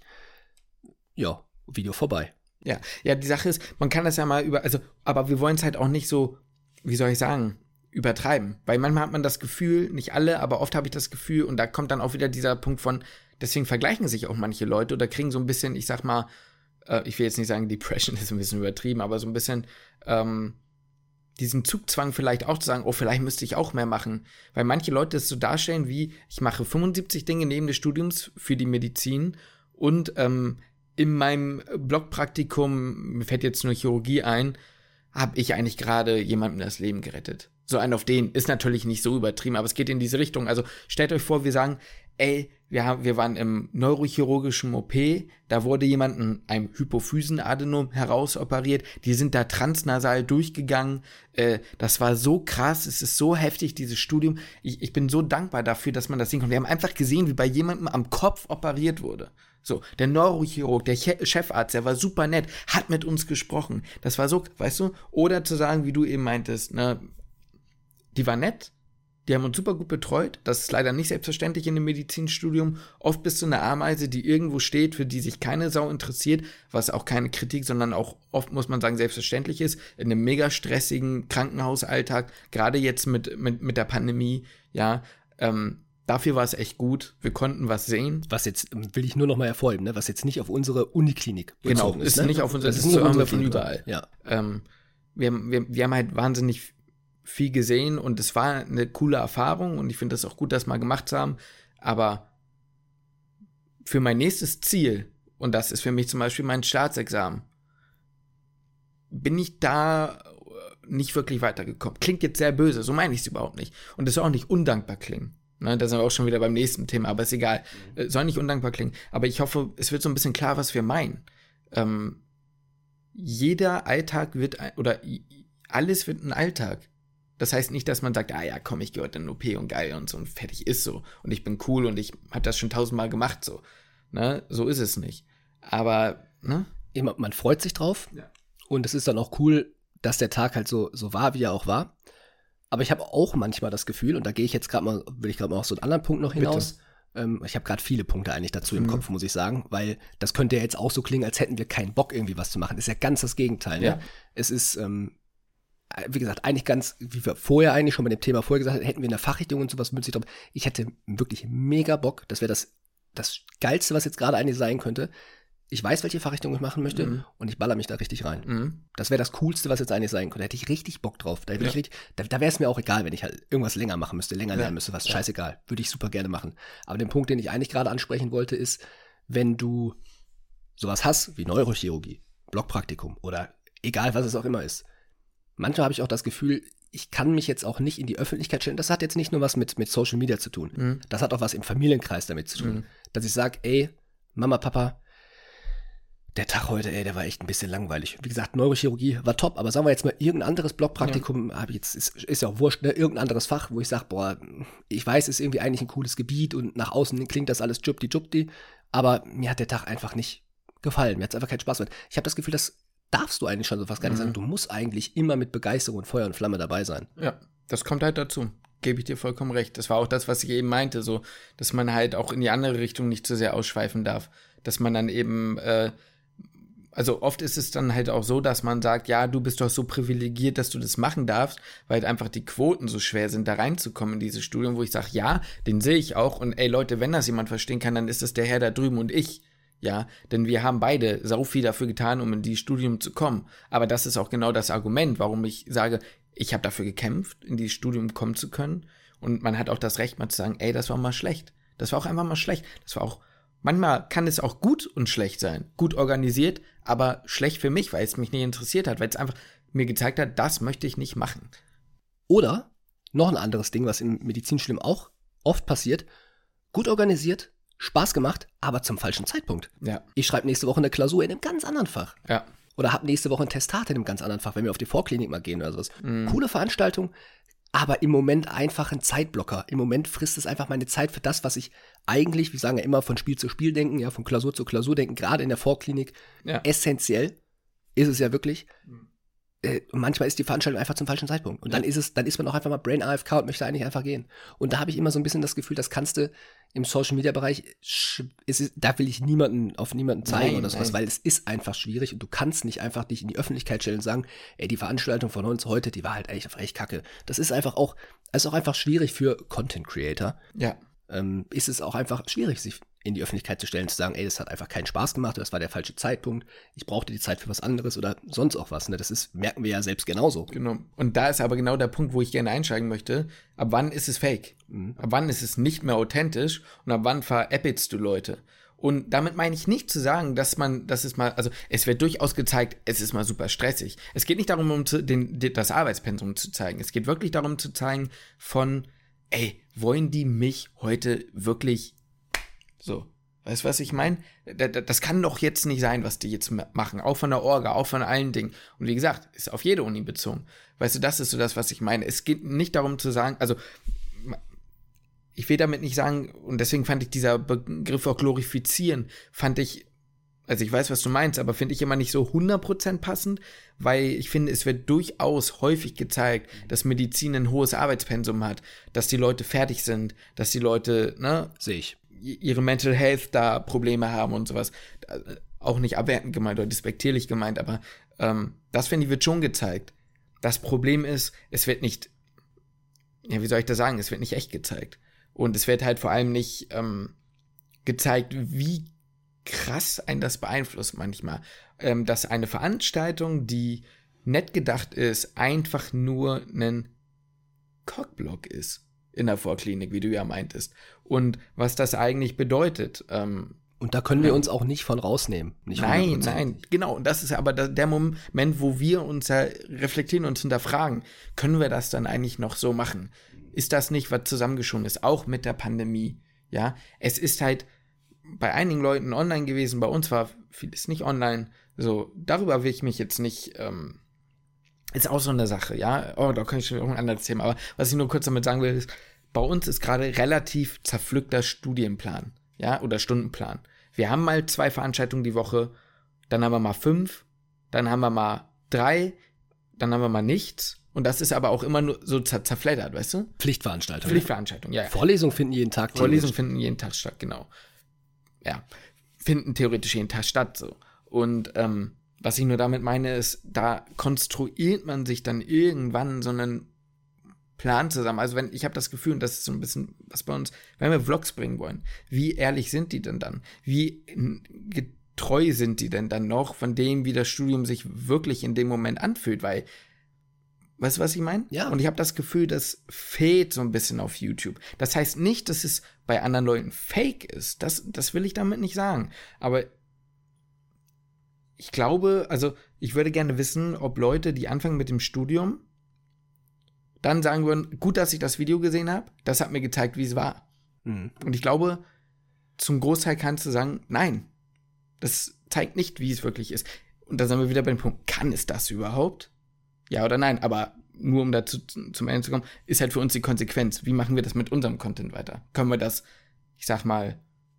Ja, Video vorbei. Ja, ja, die Sache ist, man kann das ja mal über, also, aber wir wollen es halt auch nicht so, wie soll ich sagen, übertreiben. Weil manchmal hat man das Gefühl, nicht alle, aber oft habe ich das Gefühl, und da kommt dann auch wieder dieser Punkt von, deswegen vergleichen sich auch manche Leute oder kriegen so ein bisschen, ich sag mal, äh, ich will jetzt nicht sagen, Depression ist ein bisschen übertrieben, aber so ein bisschen ähm, diesen Zugzwang vielleicht auch zu sagen, oh, vielleicht müsste ich auch mehr machen. Weil manche Leute es so darstellen wie, ich mache fünfundsiebzig Dinge neben des Studiums für die Medizin und ähm, in meinem Blockpraktikum, mir fällt jetzt nur Chirurgie ein, habe ich eigentlich gerade jemandem das Leben gerettet. So einen auf den ist natürlich nicht so übertrieben, aber es geht in diese Richtung. Also stellt euch vor, wir sagen, ey, wir, haben, wir waren im neurochirurgischen O P, da wurde jemandem ein Hypophysenadenom herausoperiert, die sind da transnasal durchgegangen, äh, das war so krass, es ist so heftig, dieses Studium. Ich, ich bin so dankbar dafür, dass man das sehen konnte. Wir haben einfach gesehen, wie bei jemandem am Kopf operiert wurde. So, der Neurochirurg, der Chefarzt, der war super nett, hat mit uns gesprochen. Das war so, weißt du, oder zu sagen, wie du eben meintest, ne, die war nett, die haben uns super gut betreut, das ist leider nicht selbstverständlich in dem Medizinstudium. Oft bist du eine Ameise, die irgendwo steht, für die sich keine Sau interessiert, was auch keine Kritik, sondern auch oft, muss man sagen, selbstverständlich ist, in einem mega stressigen Krankenhausalltag, gerade jetzt mit, mit, mit der Pandemie, ja, ähm, dafür war es echt gut. Wir konnten was sehen. Was jetzt, will ich nur noch mal hervorheben, ne? Was jetzt nicht auf unsere Uniklinik bezogen ist. Genau, ist ne? nicht auf unsere, das ist nur haben wir von überall. Ja. Ähm, wir, wir, wir haben halt wahnsinnig viel gesehen und es war eine coole Erfahrung und ich finde das auch gut, das mal gemacht zu haben. Aber für mein nächstes Ziel, und das ist für mich zum Beispiel mein Staatsexamen, bin ich da nicht wirklich weitergekommen. Klingt jetzt sehr böse, so meine ich es überhaupt nicht. Und das soll auch nicht undankbar klingen. Ne, da sind wir auch schon wieder beim nächsten Thema, aber ist egal. Mhm. Soll nicht undankbar klingen. Aber ich hoffe, es wird so ein bisschen klar, was wir meinen. Ähm, jeder Alltag wird, ein, oder alles wird ein Alltag. Das heißt nicht, dass man sagt, ah ja, komm, ich gehe heute in den O P und geil und so und fertig ist so. Und ich bin cool und ich habe das schon tausendmal gemacht so. Ne, so ist es nicht. Aber, ne? Man freut sich drauf. Ja. Und es ist dann auch cool, dass der Tag halt so, so war, wie er auch war. Aber ich habe auch manchmal das Gefühl, und da gehe ich jetzt gerade mal, will ich gerade mal auf so einen anderen Punkt noch hinaus. Ähm, ich habe gerade viele Punkte eigentlich dazu im mhm. Kopf, muss ich sagen, weil das könnte ja jetzt auch so klingen, als hätten wir keinen Bock, irgendwie was zu machen. Das ist ja ganz das Gegenteil. Ne? Ja. Es ist, ähm, wie gesagt, eigentlich ganz, wie wir vorher eigentlich schon bei dem Thema vorher gesagt haben, hätten wir eine Fachrichtung und sowas mündlich drauf. Ich hätte wirklich mega Bock. Das wäre das, das Geilste, was jetzt gerade eigentlich sein könnte. Ich weiß, welche Fachrichtung ich machen möchte mhm. und ich baller mich da richtig rein. Mhm. Das wäre das Coolste, was jetzt eigentlich sein könnte. Da hätte ich richtig Bock drauf. Da, ja. da, da wäre es mir auch egal, wenn ich halt irgendwas länger machen müsste, länger ja. lernen müsste, was ja. scheißegal. Würde ich super gerne machen. Aber den Punkt, den ich eigentlich gerade ansprechen wollte, ist, wenn du sowas hast wie Neurochirurgie, Blockpraktikum oder egal, was es auch immer ist. Manchmal habe ich auch das Gefühl, ich kann mich jetzt auch nicht in die Öffentlichkeit stellen. Das hat jetzt nicht nur was mit, mit Social Media zu tun. Mhm. Das hat auch was im Familienkreis damit zu tun. Mhm. Dass ich sage, ey, Mama, Papa, der Tag heute, ey, der war echt ein bisschen langweilig. Wie gesagt, Neurochirurgie war top, aber sagen wir jetzt mal, irgendein anderes Blockpraktikum, ja. hab ich jetzt, ist, ist ja auch wurscht, ne? Irgendein anderes Fach, wo ich sage, boah, ich weiß, ist irgendwie eigentlich ein cooles Gebiet und nach außen klingt das alles jubdi-jubdi, aber mir hat der Tag einfach nicht gefallen. Mir hat es einfach keinen Spaß gemacht. Ich habe das Gefühl, das darfst du eigentlich schon so fast gar nicht mhm. sagen. Du musst eigentlich immer mit Begeisterung und Feuer und Flamme dabei sein. Ja, das kommt halt dazu. Gebe ich dir vollkommen recht. Das war auch das, was ich eben meinte, so, dass man halt auch in die andere Richtung nicht zu sehr ausschweifen darf. Dass man dann eben, äh, also oft ist es dann halt auch so, dass man sagt, ja, du bist doch so privilegiert, dass du das machen darfst, weil halt einfach die Quoten so schwer sind, da reinzukommen in dieses Studium, wo ich sage, ja, den sehe ich auch und ey Leute, wenn das jemand verstehen kann, dann ist das der Herr da drüben und ich. Ja, denn wir haben beide sau viel dafür getan, um in dieses Studium zu kommen. Aber das ist auch genau das Argument, warum ich sage, ich habe dafür gekämpft, in dieses Studium kommen zu können. Und man hat auch das Recht, mal zu sagen, ey, das war mal schlecht. Das war auch einfach mal schlecht. Das war auch, manchmal kann es auch gut und schlecht sein. Gut organisiert, aber schlecht für mich, weil es mich nicht interessiert hat, weil es einfach mir gezeigt hat, das möchte ich nicht machen. Oder noch ein anderes Ding, was im Medizinstudium auch oft passiert, gut organisiert, Spaß gemacht, aber zum falschen Zeitpunkt. Ja. Ich schreibe nächste Woche eine Klausur in einem ganz anderen Fach. Ja. Oder habe nächste Woche ein Testat in einem ganz anderen Fach, wenn wir auf die Vorklinik mal gehen oder sowas. Mhm. Coole Veranstaltung, aber im Moment einfach ein Zeitblocker. Im Moment frisst es einfach meine Zeit für das, was ich eigentlich, wir sagen ja immer, von Spiel zu Spiel denken, ja, von Klausur zu Klausur denken, gerade in der Vorklinik. Ja. Essentiell ist es ja wirklich. Mhm. Und manchmal ist die Veranstaltung einfach zum falschen Zeitpunkt. Und ja. dann ist es, dann ist man auch einfach mal Brain A F K und möchte eigentlich einfach gehen. Und da habe ich immer so ein bisschen das Gefühl, das kannst du im Social-Media-Bereich, ist, da will ich niemanden auf niemanden zeigen nein, oder sowas, nein. weil es ist einfach schwierig und du kannst nicht einfach dich in die Öffentlichkeit stellen und sagen, ey, die Veranstaltung von uns heute, die war halt echt, echt kacke. Das ist einfach auch, es ist auch einfach schwierig für Content-Creator. Ja. Ähm, ist es auch einfach schwierig, sich in die Öffentlichkeit zu stellen, zu sagen, ey, das hat einfach keinen Spaß gemacht, das war der falsche Zeitpunkt, ich brauchte die Zeit für was anderes oder sonst auch was. Ne? Das ist, merken wir ja selbst genauso. Genau. Und da ist aber genau der Punkt, wo ich gerne einsteigen möchte. Ab wann ist es fake? Mhm. Ab wann ist es nicht mehr authentisch? Und ab wann veräppelst du Leute? Und damit meine ich nicht zu sagen, dass man, das ist mal, also es wird durchaus gezeigt, es ist mal super stressig. Es geht nicht darum, um zu, den, das Arbeitspensum zu zeigen. Es geht wirklich darum zu zeigen von, ey, wollen die mich heute wirklich so, weißt du, was ich meine? Das kann doch jetzt nicht sein, was die jetzt machen. Auch von der Orga, auch von allen Dingen. Und wie gesagt, ist auf jede Uni bezogen. Weißt du, das ist so das, was ich meine. Es geht nicht darum zu sagen, also ich will damit nicht sagen, und deswegen fand ich dieser Begriff auch glorifizieren, fand ich, also ich weiß, was du meinst, aber finde ich immer nicht so hundert Prozent passend, weil ich finde, es wird durchaus häufig gezeigt, dass Medizin ein hohes Arbeitspensum hat, dass die Leute fertig sind, dass die Leute, ne, sehe ich, ihre Mental Health da Probleme haben und sowas. Auch nicht abwertend gemeint oder despektierlich gemeint, aber ähm, das, finde ich, wird schon gezeigt. Das Problem ist, es wird nicht, ja, wie soll ich das sagen, es wird nicht echt gezeigt. Und es wird halt vor allem nicht ähm, gezeigt, wie krass einen das beeinflusst manchmal. Ähm, dass eine Veranstaltung, die nett gedacht ist, einfach nur ein Cockblock ist in der Vorklinik, wie du ja meintest. Und was das eigentlich bedeutet. Ähm, Und da können wir uns auch nicht von rausnehmen. Nicht nein, nein, genau. Und das ist aber der Moment, wo wir uns ja reflektieren und uns hinterfragen, können wir das dann eigentlich noch so machen? Ist das nicht, was zusammengeschoben ist, auch mit der Pandemie? Ja, es ist halt bei einigen Leuten online gewesen, bei uns war vieles nicht online. So, darüber will ich mich jetzt nicht, ähm, ist auch so eine Sache, ja. Oh, da kann ich schon auch ein anderes Thema. Aber was ich nur kurz damit sagen will, ist, bei uns ist gerade relativ zerpflückter Studienplan, ja, oder Stundenplan. Wir haben mal zwei Veranstaltungen die Woche, dann haben wir mal fünf, dann haben wir mal drei, dann haben wir mal nichts. Und das ist aber auch immer nur so zer- zerfleddert, weißt du? Pflichtveranstaltungen. Pflichtveranstaltungen, ja. ja. Vorlesungen finden jeden Tag. Vorlesungen finden jeden Tag statt, genau. Ja, finden theoretisch jeden Tag statt, so. Und ähm, was ich nur damit meine, ist, da konstruiert man sich dann irgendwann so einen Plan zusammen. Also wenn, ich habe das Gefühl, und das ist so ein bisschen was bei uns, wenn wir Vlogs bringen wollen, wie ehrlich sind die denn dann? Wie getreu sind die denn dann noch von dem, wie das Studium sich wirklich in dem Moment anfühlt? Weil, weißt du, was ich meine? Ja. Und ich habe das Gefühl, das fehlt so ein bisschen auf YouTube. Das heißt nicht, dass es bei anderen Leuten fake ist. Das, das will ich damit nicht sagen. Aber ich glaube, also ich würde gerne wissen, ob Leute, die anfangen mit dem Studium, dann sagen würden, gut, dass ich das Video gesehen habe, das hat mir gezeigt, wie es war. Mhm. Und ich glaube, zum Großteil kannst du sagen, nein, das zeigt nicht, wie es wirklich ist. Und da sind wir wieder bei dem Punkt, kann es das überhaupt? Ja oder nein? Aber nur um dazu zum Ende zu kommen, ist halt für uns die Konsequenz. Wie machen wir das mit unserem Content weiter? Können wir das, ich sag mal,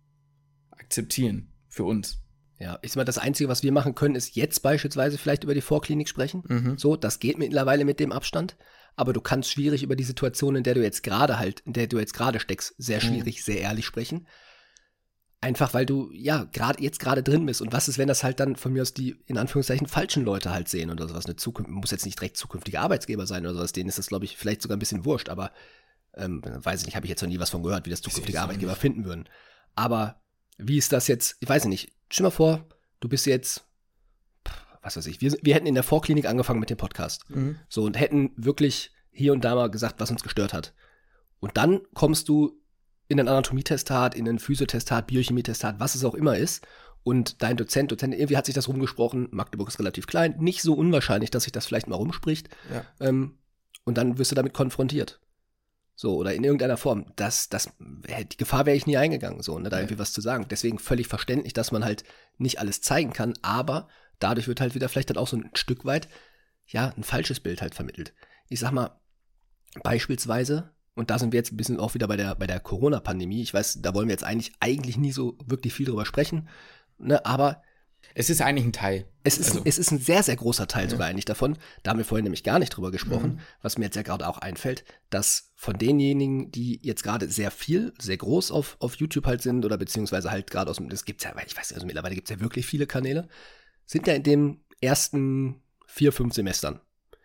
akzeptieren für uns? Ja, ich sag mal, das Einzige, was wir machen können, ist jetzt beispielsweise vielleicht über die Vorklinik sprechen. Mhm. So, das geht mittlerweile mit dem Abstand. Aber du kannst schwierig über die Situation, in der du jetzt gerade halt, in der du jetzt gerade steckst, sehr schwierig, mhm. sehr ehrlich sprechen. Einfach, weil du, ja, gerade jetzt gerade drin bist. Und was ist, wenn das halt dann von mir aus die, in Anführungszeichen, falschen Leute halt sehen oder sowas? Eine Zukunft, muss jetzt nicht direkt zukünftige Arbeitsgeber sein oder sowas. Denen ist das, glaube ich, vielleicht sogar ein bisschen wurscht. Aber, ähm, weiß ich nicht, habe ich jetzt noch nie was von gehört, wie das zukünftige Arbeitgeber nicht finden würden. Aber wie ist das jetzt, ich weiß nicht, stell mal vor, du bist jetzt, was weiß ich, wir, wir hätten in der Vorklinik angefangen mit dem Podcast. Mhm. So, und hätten wirklich hier und da mal gesagt, was uns gestört hat. Und dann kommst du in ein Anatomietestat, in ein Physiotestat, Biochemietestat, was es auch immer ist. Und dein Dozent, Dozent, irgendwie hat sich das rumgesprochen. Magdeburg ist relativ klein. Nicht so unwahrscheinlich, dass sich das vielleicht mal rumspricht. Ja. Ähm, und dann wirst du damit konfrontiert. So, oder in irgendeiner Form. Das, das, die Gefahr wäre ich nie eingegangen, so, ne, da ja. irgendwie was zu sagen. Deswegen völlig verständlich, dass man halt nicht alles zeigen kann, aber dadurch wird halt wieder vielleicht dann auch so ein Stück weit, ja, ein falsches Bild halt vermittelt. Ich sag mal, beispielsweise, und da sind wir jetzt ein bisschen auch wieder bei der, bei der Corona-Pandemie, ich weiß, da wollen wir jetzt eigentlich, eigentlich nie so wirklich viel drüber sprechen, ne, aber es ist eigentlich ein Teil. Es ist, also. es ist ein sehr, sehr großer Teil ja. sogar eigentlich davon. Da haben wir vorhin nämlich gar nicht drüber gesprochen, mhm. was mir jetzt ja gerade auch einfällt, dass von denjenigen, die jetzt gerade sehr viel, sehr groß auf, auf YouTube halt sind oder beziehungsweise halt gerade aus dem, das gibt's ja, ich weiß nicht, also mittlerweile gibt's ja wirklich viele Kanäle, sind ja in den ersten vier, fünf Semestern.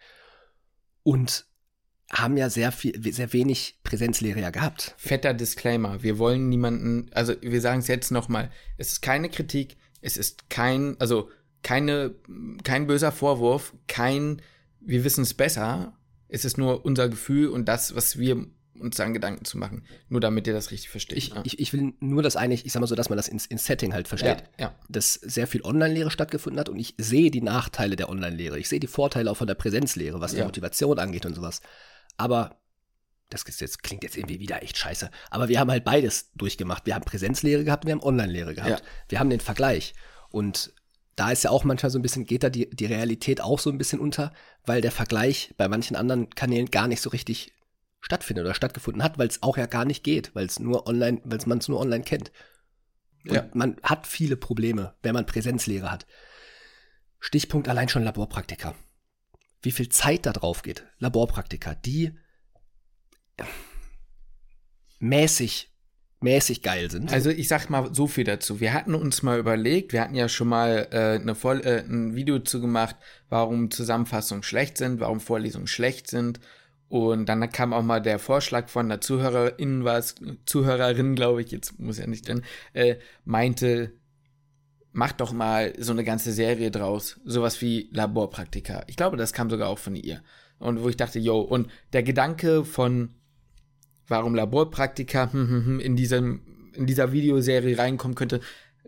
Und haben ja sehr viel, sehr wenig Präsenzlehre ja gehabt. Fetter Disclaimer, wir wollen niemanden, also wir sagen es jetzt nochmal, es ist keine Kritik, es ist kein, also keine, kein böser Vorwurf, kein, wir wissen es besser, es ist nur unser Gefühl und das, was wir uns an Gedanken zu machen. Nur damit ihr das richtig versteht. Ich, ja. ich, ich will nur das eigentlich, ich sag mal so, dass man das ins, ins Setting halt versteht, ja, ja. dass sehr viel Online-Lehre stattgefunden hat und ich sehe die Nachteile der Online-Lehre. Ich sehe die Vorteile auch von der Präsenzlehre, was die ja. Motivation angeht und sowas. Aber das ist jetzt, klingt jetzt irgendwie wieder echt scheiße. Aber wir haben halt beides durchgemacht. Wir haben Präsenzlehre gehabt und wir haben Online-Lehre gehabt. Ja. Wir haben den Vergleich. Und da ist ja auch manchmal so ein bisschen, geht da die, die Realität auch so ein bisschen unter, weil der Vergleich bei manchen anderen Kanälen gar nicht so richtig stattfindet oder stattgefunden hat, weil es auch ja gar nicht geht, weil es nur online, weil man es nur online kennt. Und ja. man hat viele Probleme, wenn man Präsenzlehre hat. Stichpunkt allein schon Laborpraktika. Wie viel Zeit da drauf geht. Laborpraktika, die mäßig mäßig geil sind. Also ich sag mal so viel dazu. Wir hatten uns mal überlegt, wir hatten ja schon mal äh, eine Voll- äh, ein Video zu gemacht, warum Zusammenfassungen schlecht sind, warum Vorlesungen schlecht sind. Und dann kam auch mal der Vorschlag von der Zuhörerin, was Zuhörerin, glaube ich, jetzt muss ja nicht denn, äh, meinte, mach doch mal so eine ganze Serie draus, sowas wie Laborpraktika. Ich glaube, das kam sogar auch von ihr. Und wo ich dachte, yo, und der Gedanke von warum Laborpraktika in, diesem, in dieser Videoserie reinkommen könnte,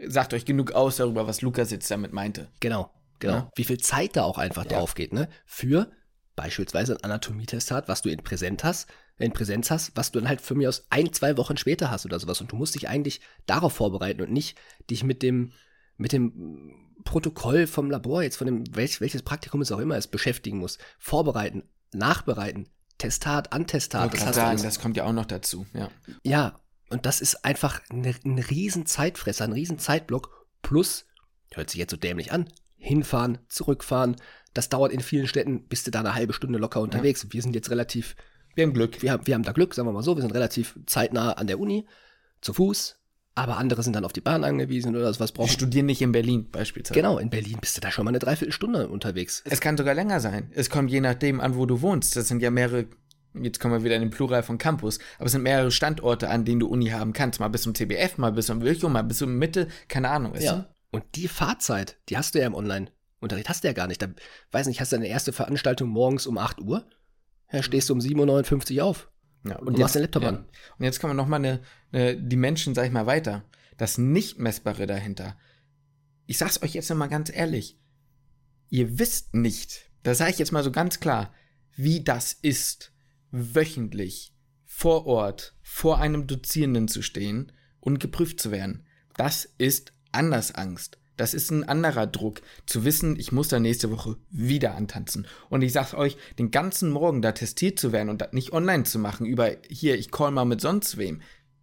sagt euch genug aus darüber, was Lukas jetzt damit meinte. Genau, genau. Ja. Wie viel Zeit da auch einfach ja. drauf geht, ne? Für beispielsweise ein Anatomietestat, was du in Präsenz hast, in Präsenz hast, was du dann halt für mich aus ein, zwei Wochen später hast oder sowas. Und du musst dich eigentlich darauf vorbereiten und nicht dich mit dem, mit dem Protokoll vom Labor, jetzt von dem, welch, welches Praktikum es auch immer ist, beschäftigen musst. Vorbereiten, nachbereiten, Testat, Antestat. Das, das, sagen, das kommt ja auch noch dazu, ja. Ja, und das ist einfach ein, ein riesen Zeitfresser, ein riesen Zeitblock. Plus, hört sich jetzt so dämlich an, hinfahren, zurückfahren. Das dauert in vielen Städten, bist du da eine halbe Stunde locker unterwegs. Ja. Wir sind jetzt relativ, wir haben Glück. Wir haben, wir haben da Glück, sagen wir mal so. Wir sind relativ zeitnah an der Uni, zu Fuß. Aber andere sind dann auf die Bahn angewiesen oder was brauchen. Die studieren nicht in Berlin beispielsweise. Genau, in Berlin bist du da schon mal eine Dreiviertelstunde unterwegs. Es kann sogar länger sein. Es kommt je nachdem an, wo du wohnst. Das sind ja mehrere, jetzt kommen wir wieder in den Plural von Campus, aber es sind mehrere Standorte, an denen du Uni haben kannst. Mal bis zum C B F, mal bis zum Wilchum, mal bis zum Mitte, keine Ahnung. Weißt ja. du? Und die Fahrzeit, die hast du ja im Online-Unterricht, hast du ja gar nicht. Da, weiß nicht, hast du deine erste Veranstaltung morgens um acht Uhr, ja, stehst du um sieben Uhr neunundfünfzig auf ja, und, und jetzt, machst den Laptop ja. an. Und jetzt kommen wir nochmal eine, eine, die Menschen, sag ich mal, weiter. Das Nicht-Messbare dahinter. Ich sag's euch jetzt nochmal ganz ehrlich. Ihr wisst nicht, das sage ich jetzt mal so ganz klar, wie das ist, wöchentlich vor Ort vor einem Dozierenden zu stehen und geprüft zu werden. Das ist Andersangst. Das ist ein anderer Druck, zu wissen, ich muss da nächste Woche wieder antanzen. Und ich sag's euch, den ganzen Morgen da testiert zu werden und das nicht online zu machen, über hier, ich call mal mit sonst wem.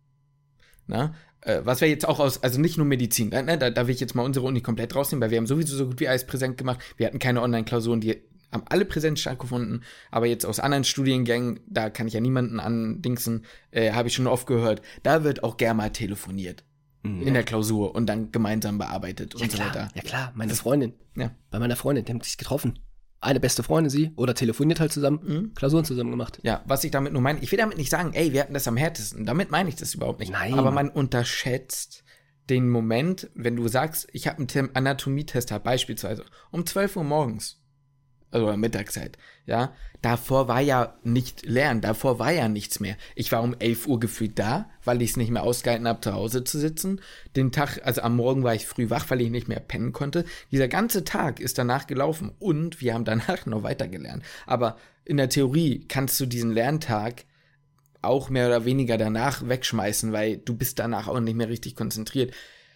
Na, äh, was wir jetzt auch aus, also nicht nur Medizin, ne, da, da will ich jetzt mal unsere Uni komplett rausnehmen, weil wir haben sowieso so gut wie alles präsent gemacht. Wir hatten keine Online-Klausuren, die haben alle präsent stattgefunden, aber jetzt aus anderen Studiengängen, da kann ich ja niemanden andingsen, äh, habe ich schon oft gehört, da wird auch gern mal telefoniert. Mhm. In der Klausur und dann gemeinsam bearbeitet ja, und klar, so weiter. Ja klar, meine Freundin. Ja. Bei meiner Freundin, die haben sich getroffen. Eine beste Freundin, sie, oder telefoniert halt zusammen, mhm. Klausuren zusammen gemacht. Ja, was ich damit nur meine, ich will damit nicht sagen, ey, wir hatten das am härtesten. Damit meine ich das überhaupt nicht. Nein. Aber man unterschätzt den Moment, wenn du sagst, ich habe einen Anatomietest beispielsweise um zwölf Uhr morgens. Also Mittagszeit, ja. Davor war ja nicht Lernen, davor war ja nichts mehr. Ich war um elf Uhr gefühlt da, weil ich es nicht mehr ausgehalten habe, zu Hause zu sitzen. Den Tag, also am Morgen war ich früh wach, weil ich nicht mehr pennen konnte. Dieser ganze Tag ist danach gelaufen und wir haben danach noch weitergelernt. Aber in der Theorie kannst du diesen Lerntag auch mehr oder weniger danach wegschmeißen, weil du bist danach auch nicht mehr richtig konzentriert.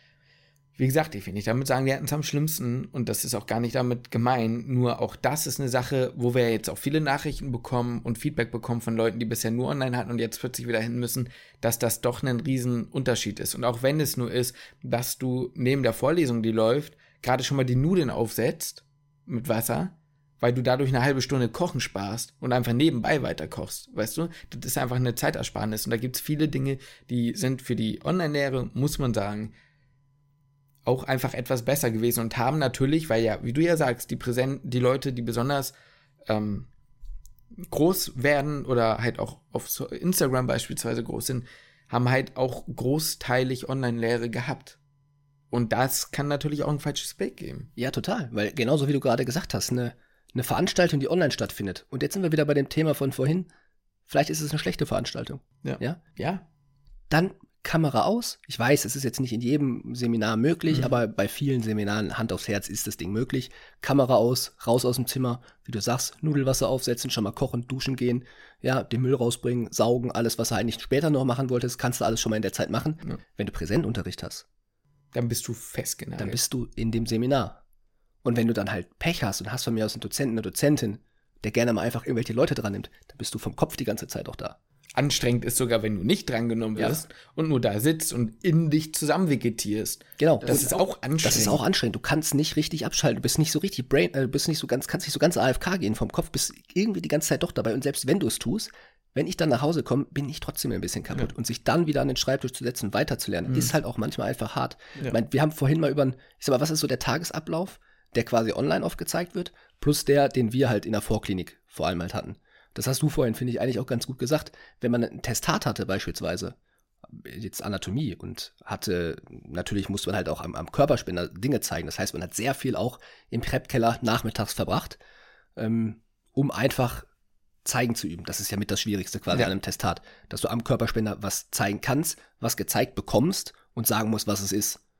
Wie gesagt, ich will nicht damit sagen, wir hatten es am schlimmsten und das ist auch gar nicht damit gemein, nur auch das ist eine Sache, wo wir jetzt auch viele Nachrichten bekommen und Feedback bekommen von Leuten, die bisher nur online hatten und jetzt plötzlich wieder hin müssen, dass das doch ein riesen Unterschied ist. Und auch wenn es nur ist, dass du neben der Vorlesung, die läuft, gerade schon mal die Nudeln aufsetzt mit Wasser, weil du dadurch eine halbe Stunde Kochen sparst und einfach nebenbei weiter kochst, weißt du? Das ist einfach eine Zeitersparnis und da gibt es viele Dinge, die sind für die Online-Lehre, muss man sagen, auch einfach etwas besser gewesen und haben natürlich, weil ja, wie du ja sagst, die Präsent, die Leute, die besonders ähm, groß werden oder halt auch auf Instagram beispielsweise groß sind, haben halt auch großteilig Online-Lehre gehabt. Und das kann natürlich auch ein falsches Bild geben. Ja, total, weil genauso wie du gerade gesagt hast, eine, eine Veranstaltung, die online stattfindet. Und jetzt sind wir wieder bei dem Thema von vorhin, vielleicht ist es eine schlechte Veranstaltung. Ja. Ja. ja. Dann Kamera aus. Ich weiß, es ist jetzt nicht in jedem Seminar möglich, mhm. aber bei vielen Seminaren, Hand aufs Herz, ist das Ding möglich. Kamera aus, raus aus dem Zimmer, wie du sagst, Nudelwasser aufsetzen, schon mal kochen, duschen gehen, ja, den Müll rausbringen, saugen, alles, was du eigentlich später noch machen wolltest, kannst du alles schon mal in der Zeit machen. Ja. Wenn du Präsentunterricht hast, dann bist du festgenagelt. Dann bist du in dem Seminar. Und wenn du dann halt Pech hast und hast von mir aus einen Dozenten, eine Dozentin, der gerne mal einfach irgendwelche Leute dran nimmt, dann bist du vom Kopf die ganze Zeit auch da. Anstrengend ist sogar, wenn du nicht drangenommen wirst ja. und nur da sitzt und in dich zusammen vegetierst. Genau. Das ist auch anstrengend. Das ist auch anstrengend. Du kannst nicht richtig abschalten. Du bist nicht so richtig brain, äh, bist nicht so ganz, kannst nicht so ganz A F K gehen vom Kopf, bist irgendwie die ganze Zeit doch dabei. Und selbst wenn du es tust, wenn ich dann nach Hause komme, bin ich trotzdem ein bisschen kaputt. Ja. Und sich dann wieder an den Schreibtisch zu setzen und weiterzulernen, mhm. ist halt auch manchmal einfach hart. Ja. Ich meine, wir haben vorhin mal über, ich sag mal, was ist so der Tagesablauf, der quasi online aufgezeigt wird, plus der, den wir halt in der Vorklinik vor allem halt hatten. Das hast du vorhin, finde ich, eigentlich auch ganz gut gesagt. Wenn man ein Testat hatte beispielsweise, jetzt Anatomie und hatte, natürlich musste man halt auch am, am Körperspender Dinge zeigen. Das heißt, man hat sehr viel auch im Prep-Keller nachmittags verbracht, ähm, um einfach zeigen zu üben. Das ist ja mit das Schwierigste quasi ja. an einem Testat, dass du am Körperspender was zeigen kannst, was gezeigt bekommst und sagen musst, was es ist.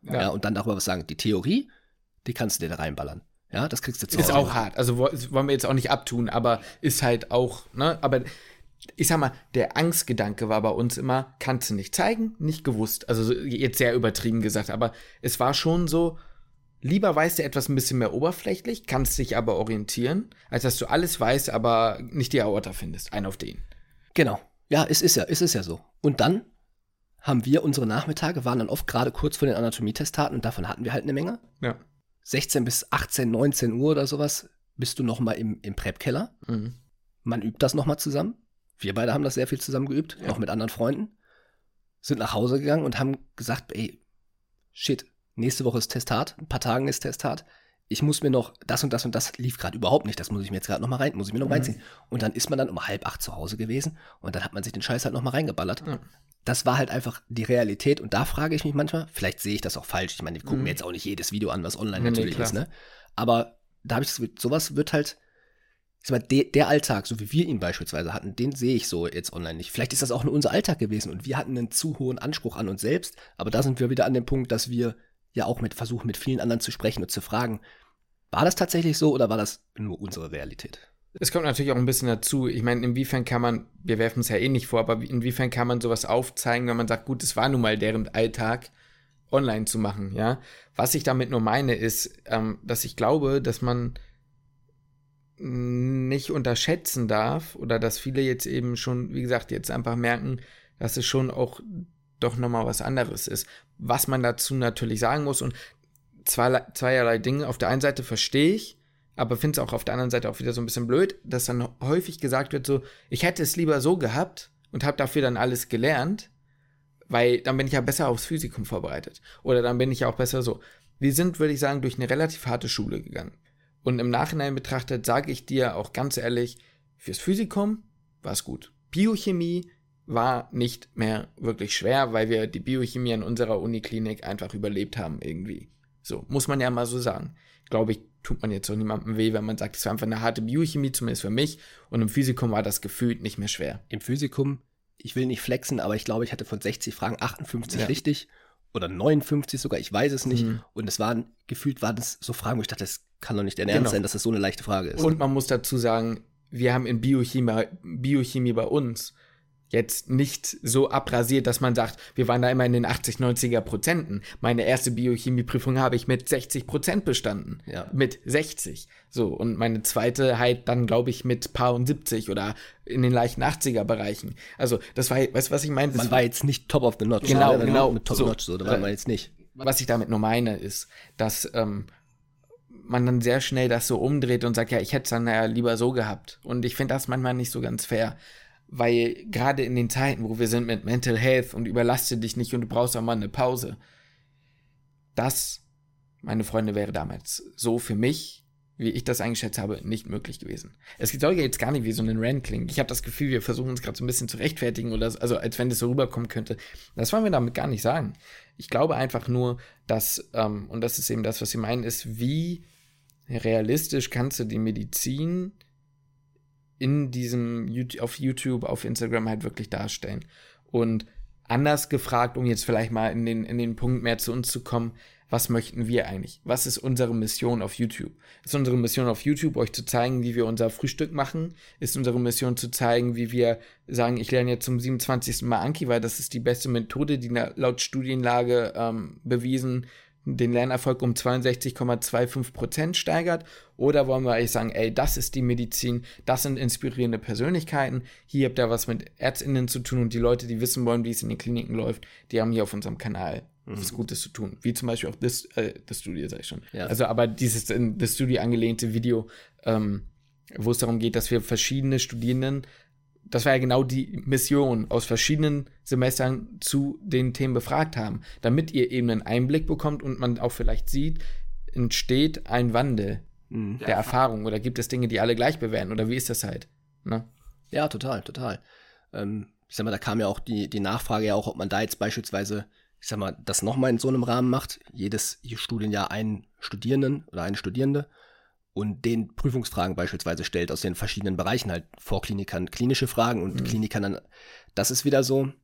Ja. ja, und dann darüber was sagen. Die Theorie, die kannst du dir da reinballern. Ja, das kriegst du zu Hause. Ist auch hart. Also wollen wir jetzt auch nicht abtun, aber ist halt auch, ne, aber ich sag mal, der Angstgedanke war bei uns immer, kannst du nicht zeigen, nicht gewusst. Also jetzt sehr übertrieben gesagt, aber es war schon so, lieber weißt du etwas ein bisschen mehr oberflächlich, kannst dich aber orientieren, als dass du alles weißt, aber nicht die Aorta findest. Ein auf den. Genau. Ja, es ist ja, es ist ja so. Und dann haben wir unsere Nachmittage, waren dann oft gerade kurz vor den Anatomietestaten und davon hatten wir halt eine Menge. Ja. sechzehn bis achtzehn, neunzehn Uhr oder sowas bist du noch mal im, im Prep-Keller. Mhm. Man übt das noch mal zusammen. Wir beide haben das sehr viel zusammen geübt, ja. auch mit anderen Freunden. Sind nach Hause gegangen und haben gesagt, ey, shit, nächste Woche ist Testat, ein paar Tagen ist Testat. Ich muss mir noch, das und das und das lief gerade überhaupt nicht, das muss ich mir jetzt gerade noch mal rein, muss ich mir noch mhm. reinziehen. Und dann ist man dann um halb acht zu Hause gewesen und dann hat man sich den Scheiß halt noch mal reingeballert. Mhm. Das war halt einfach die Realität und da frage ich mich manchmal, vielleicht sehe ich das auch falsch, ich meine, wir gucken mhm. mir jetzt auch nicht jedes Video an, was online nee, natürlich nee, ist, ne? Aber da habe ich das, sowas wird halt, ich sag mal, de, der Alltag, so wie wir ihn beispielsweise hatten, den sehe ich so jetzt online nicht. Vielleicht ist das auch nur unser Alltag gewesen und wir hatten einen zu hohen Anspruch an uns selbst, aber da sind wir wieder an dem Punkt, dass wir ja auch mit versuchen, mit vielen anderen zu sprechen und zu fragen, war das tatsächlich so oder war das nur unsere Realität? Es kommt natürlich auch ein bisschen dazu, ich meine, inwiefern kann man, wir werfen es ja eh nicht vor, aber inwiefern kann man sowas aufzeigen, wenn man sagt, gut, es war nun mal deren Alltag, online zu machen, ja. Was ich damit nur meine, ist, ähm, dass ich glaube, dass man nicht unterschätzen darf oder dass viele jetzt eben schon, wie gesagt, jetzt einfach merken, dass es schon auch doch nochmal was anderes ist. Was man dazu natürlich sagen muss und zwei, zweierlei Dinge. Auf der einen Seite verstehe ich, aber finde es auch auf der anderen Seite auch wieder so ein bisschen blöd, dass dann häufig gesagt wird so, ich hätte es lieber so gehabt und habe dafür dann alles gelernt, weil dann bin ich ja besser aufs Physikum vorbereitet. Oder dann bin ich ja auch besser so. Wir sind, würde ich sagen, durch eine relativ harte Schule gegangen. Und im Nachhinein betrachtet sage ich dir auch ganz ehrlich, fürs Physikum war es gut. Biochemie war nicht mehr wirklich schwer, weil wir die Biochemie in unserer Uniklinik einfach überlebt haben irgendwie. So, muss man ja mal so sagen. Glaube ich, tut man jetzt auch niemandem weh, wenn man sagt, es war einfach eine harte Biochemie, zumindest für mich. Und im Physikum war das gefühlt nicht mehr schwer. Im Physikum, ich will nicht flexen, aber ich glaube, ich hatte von sechzig Fragen achtundfünfzig ja. richtig. Oder neunundfünfzig sogar, ich weiß es nicht. Mhm. Und es waren, gefühlt waren das so Fragen, wo ich dachte, das kann doch nicht dein Ernst genau. sein, dass das so eine leichte Frage ist. Und man muss dazu sagen, wir haben in Biochemie, Biochemie bei uns jetzt nicht so abrasiert, dass man sagt, wir waren da immer in den achtzig, neunziger Prozenten. Meine erste Biochemieprüfung habe ich mit sechzig Prozent bestanden. Ja. Mit sechzig. So, und meine zweite halt dann, glaube ich, mit paar und siebzig oder in den leichten achtziger Bereichen. Also, das war, weißt du, was ich meine? Man war jetzt nicht top of the notch. Genau, genau. genau. Mit top so, notch, so, da war man jetzt nicht. Was ich damit nur meine, ist, dass ähm, man dann sehr schnell das so umdreht und sagt, ja, ich hätte es dann ja lieber so gehabt. Und ich finde das manchmal nicht so ganz fair. Weil gerade in den Zeiten, wo wir sind mit Mental Health und überlaste dich nicht und du brauchst auch mal eine Pause, das, meine Freunde, wäre damals so für mich, wie ich das eingeschätzt habe, nicht möglich gewesen. Es soll ja jetzt gar nicht wie so ein Rant klingen. Ich habe das Gefühl, wir versuchen uns gerade so ein bisschen zu rechtfertigen oder so, also als wenn das so rüberkommen könnte. Das wollen wir damit gar nicht sagen. Ich glaube einfach nur, dass, ähm, und das ist eben das, was sie meinen, ist, wie realistisch kannst du die Medizin in diesem, auf YouTube, auf Instagram halt wirklich darstellen. Und anders gefragt, um jetzt vielleicht mal in den, in den Punkt mehr zu uns zu kommen, was möchten wir eigentlich? Was ist unsere Mission auf YouTube? Ist unsere Mission auf YouTube, euch zu zeigen, wie wir unser Frühstück machen? Ist unsere Mission zu zeigen, wie wir sagen, ich lerne jetzt zum siebenundzwanzigsten Mal Anki, weil das ist die beste Methode, die laut Studienlage ähm, bewiesen den Lernerfolg um zweiundsechzig Komma fünfundzwanzig Prozent steigert? Oder wollen wir eigentlich sagen, ey, das ist die Medizin, das sind inspirierende Persönlichkeiten, hier habt ihr was mit ÄrztInnen zu tun und die Leute, die wissen wollen, wie es in den Kliniken läuft, die haben hier auf unserem Kanal mhm. was Gutes zu tun. Wie zum Beispiel auch das, äh, das Studio, sag ich schon. Ja. Also aber dieses in das Studio angelehnte Video, ähm, wo es darum geht, dass wir verschiedene Studierenden, das war ja genau die Mission, aus verschiedenen Semestern zu den Themen befragt haben, damit ihr eben einen Einblick bekommt und man auch vielleicht sieht, entsteht ein Wandel mhm. der Erfahrung oder gibt es Dinge, die alle gleich bewerten oder wie ist das halt? Ne? Ja, total, total. Ähm, ich sag mal, da kam ja auch die, die Nachfrage ja auch, ob man da jetzt beispielsweise, ich sag mal, das nochmal in so einem Rahmen macht, jedes Studienjahr einen Studierenden oder eine Studierende und den Prüfungsfragen beispielsweise stellt aus den verschiedenen Bereichen, halt Vorklinikern klinische Fragen und mhm. Klinikern dann, das ist wieder so,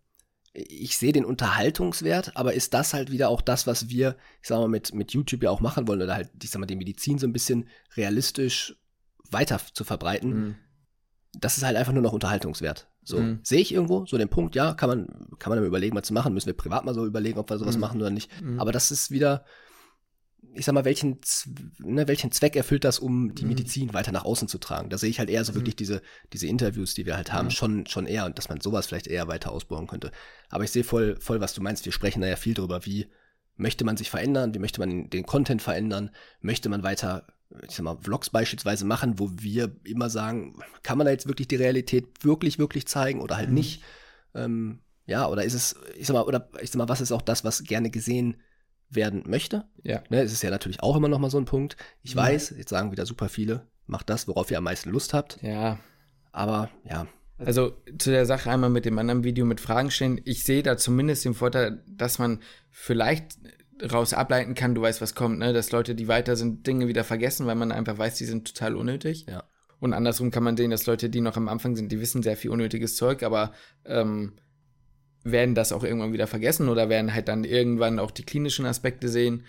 ich sehe den Unterhaltungswert, aber ist das halt wieder auch das, was wir, ich sag mal, mit, mit YouTube ja auch machen wollen, oder halt, ich sag mal, die Medizin so ein bisschen realistisch weiter zu verbreiten. Mhm. Das ist halt einfach nur noch Unterhaltungswert. So, mhm. sehe ich irgendwo so den Punkt, ja, kann man, kann man dann überlegen, mal zu machen, müssen wir privat mal so überlegen, ob wir sowas mhm. machen oder nicht. Mhm. Aber das ist wieder, ich sag mal, welchen, ne, welchen Zweck erfüllt das, um die mhm. Medizin weiter nach außen zu tragen? Da sehe ich halt eher so mhm. wirklich diese, diese Interviews, die wir halt haben, ja. schon, schon eher, und dass man sowas vielleicht eher weiter ausbauen könnte. Aber ich sehe voll, voll, was du meinst. Wir sprechen da ja viel drüber, wie möchte man sich verändern, wie möchte man den Content verändern, möchte man weiter, ich sag mal, Vlogs beispielsweise machen, wo wir immer sagen, kann man da jetzt wirklich die Realität wirklich, wirklich zeigen oder halt mhm. nicht? Ähm, ja, oder ist es, ich sag mal, oder ich sag mal, was ist auch das, was gerne gesehen werden möchte? Ja. Ne, es ist ja natürlich auch immer noch mal so ein Punkt. Ich ja. weiß, jetzt sagen wieder super viele, macht das, worauf ihr am meisten Lust habt. Ja. Aber, ja. Also zu der Sache einmal mit dem anderen Video mit Fragen stellen. Ich sehe da zumindest den Vorteil, dass man vielleicht raus ableiten kann, du weißt, was kommt, ne? Dass Leute, die weiter sind, Dinge wieder vergessen, weil man einfach weiß, die sind total unnötig. Ja. Und andersrum kann man sehen, dass Leute, die noch am Anfang sind, die wissen sehr viel unnötiges Zeug, aber ähm, werden das auch irgendwann wieder vergessen oder werden halt dann irgendwann auch die klinischen Aspekte sehen.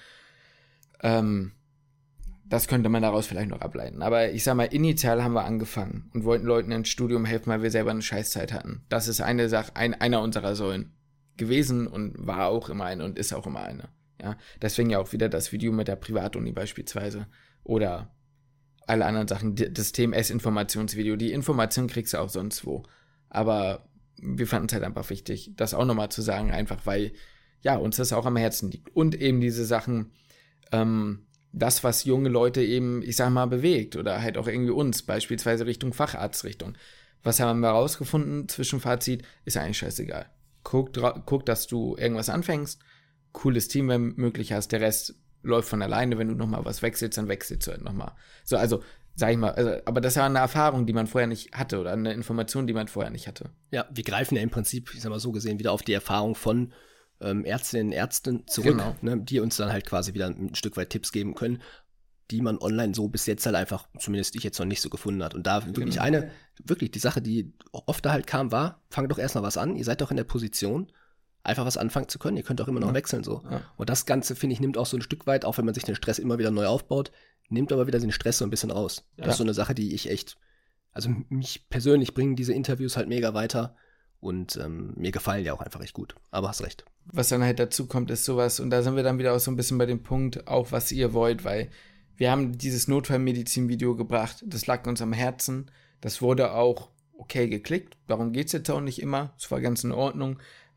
Ähm, das könnte man daraus vielleicht noch ableiten. Aber ich sag mal, initial haben wir angefangen und wollten Leuten ins Studium helfen, weil wir selber eine Scheißzeit hatten. Das ist eine Sache, ein, einer unserer Säulen gewesen und war auch immer eine und ist auch immer eine. Ja, deswegen ja auch wieder das Video mit der Privatuni beispielsweise oder alle anderen Sachen, das T M S-Informationsvideo. Die Information kriegst du auch sonst wo. Aber wir fanden es halt einfach wichtig, das auch nochmal zu sagen, einfach weil, ja, uns das auch am Herzen liegt. Und eben diese Sachen, ähm, das, was junge Leute eben, ich sag mal, bewegt oder halt auch irgendwie uns, beispielsweise Richtung Facharztrichtung. Was haben wir rausgefunden? Zwischenfazit, ist eigentlich scheißegal. Guck, guck, dass du irgendwas anfängst, cooles Team, wenn möglich hast, der Rest läuft von alleine, wenn du nochmal was wechselst, dann wechselst du halt nochmal. So, also, sag ich mal, also, aber das ist ja eine Erfahrung, die man vorher nicht hatte oder eine Information, die man vorher nicht hatte. Ja, wir greifen ja im Prinzip, ich sag mal so gesehen, wieder auf die Erfahrung von ähm, Ärztinnen und Ärzten zurück, genau. ne, die uns dann halt quasi wieder ein Stück weit Tipps geben können, die man online so bis jetzt halt einfach, zumindest ich jetzt noch nicht so gefunden hat. Und da wirklich genau. eine, wirklich die Sache, die oft da halt kam, war, fang doch erstmal was an, ihr seid doch in der Position, einfach was anfangen zu können. Ihr könnt auch immer noch ja. wechseln so. Ja. Und das Ganze, finde ich, nimmt auch so ein Stück weit, auch wenn man sich den Stress immer wieder neu aufbaut, nimmt aber wieder den Stress so ein bisschen raus. Ja. Das ist so eine Sache, die ich echt, also mich persönlich bringen diese Interviews halt mega weiter und ähm, mir gefallen die auch einfach echt gut. Aber hast recht. Was dann halt dazu kommt, ist sowas, und da sind wir dann wieder auch so ein bisschen bei dem Punkt, auch was ihr wollt, weil wir haben dieses Notfallmedizin-Video gebracht, das lag uns am Herzen, das wurde auch okay geklickt, darum geht's jetzt auch nicht immer, es war ganz in Ordnung.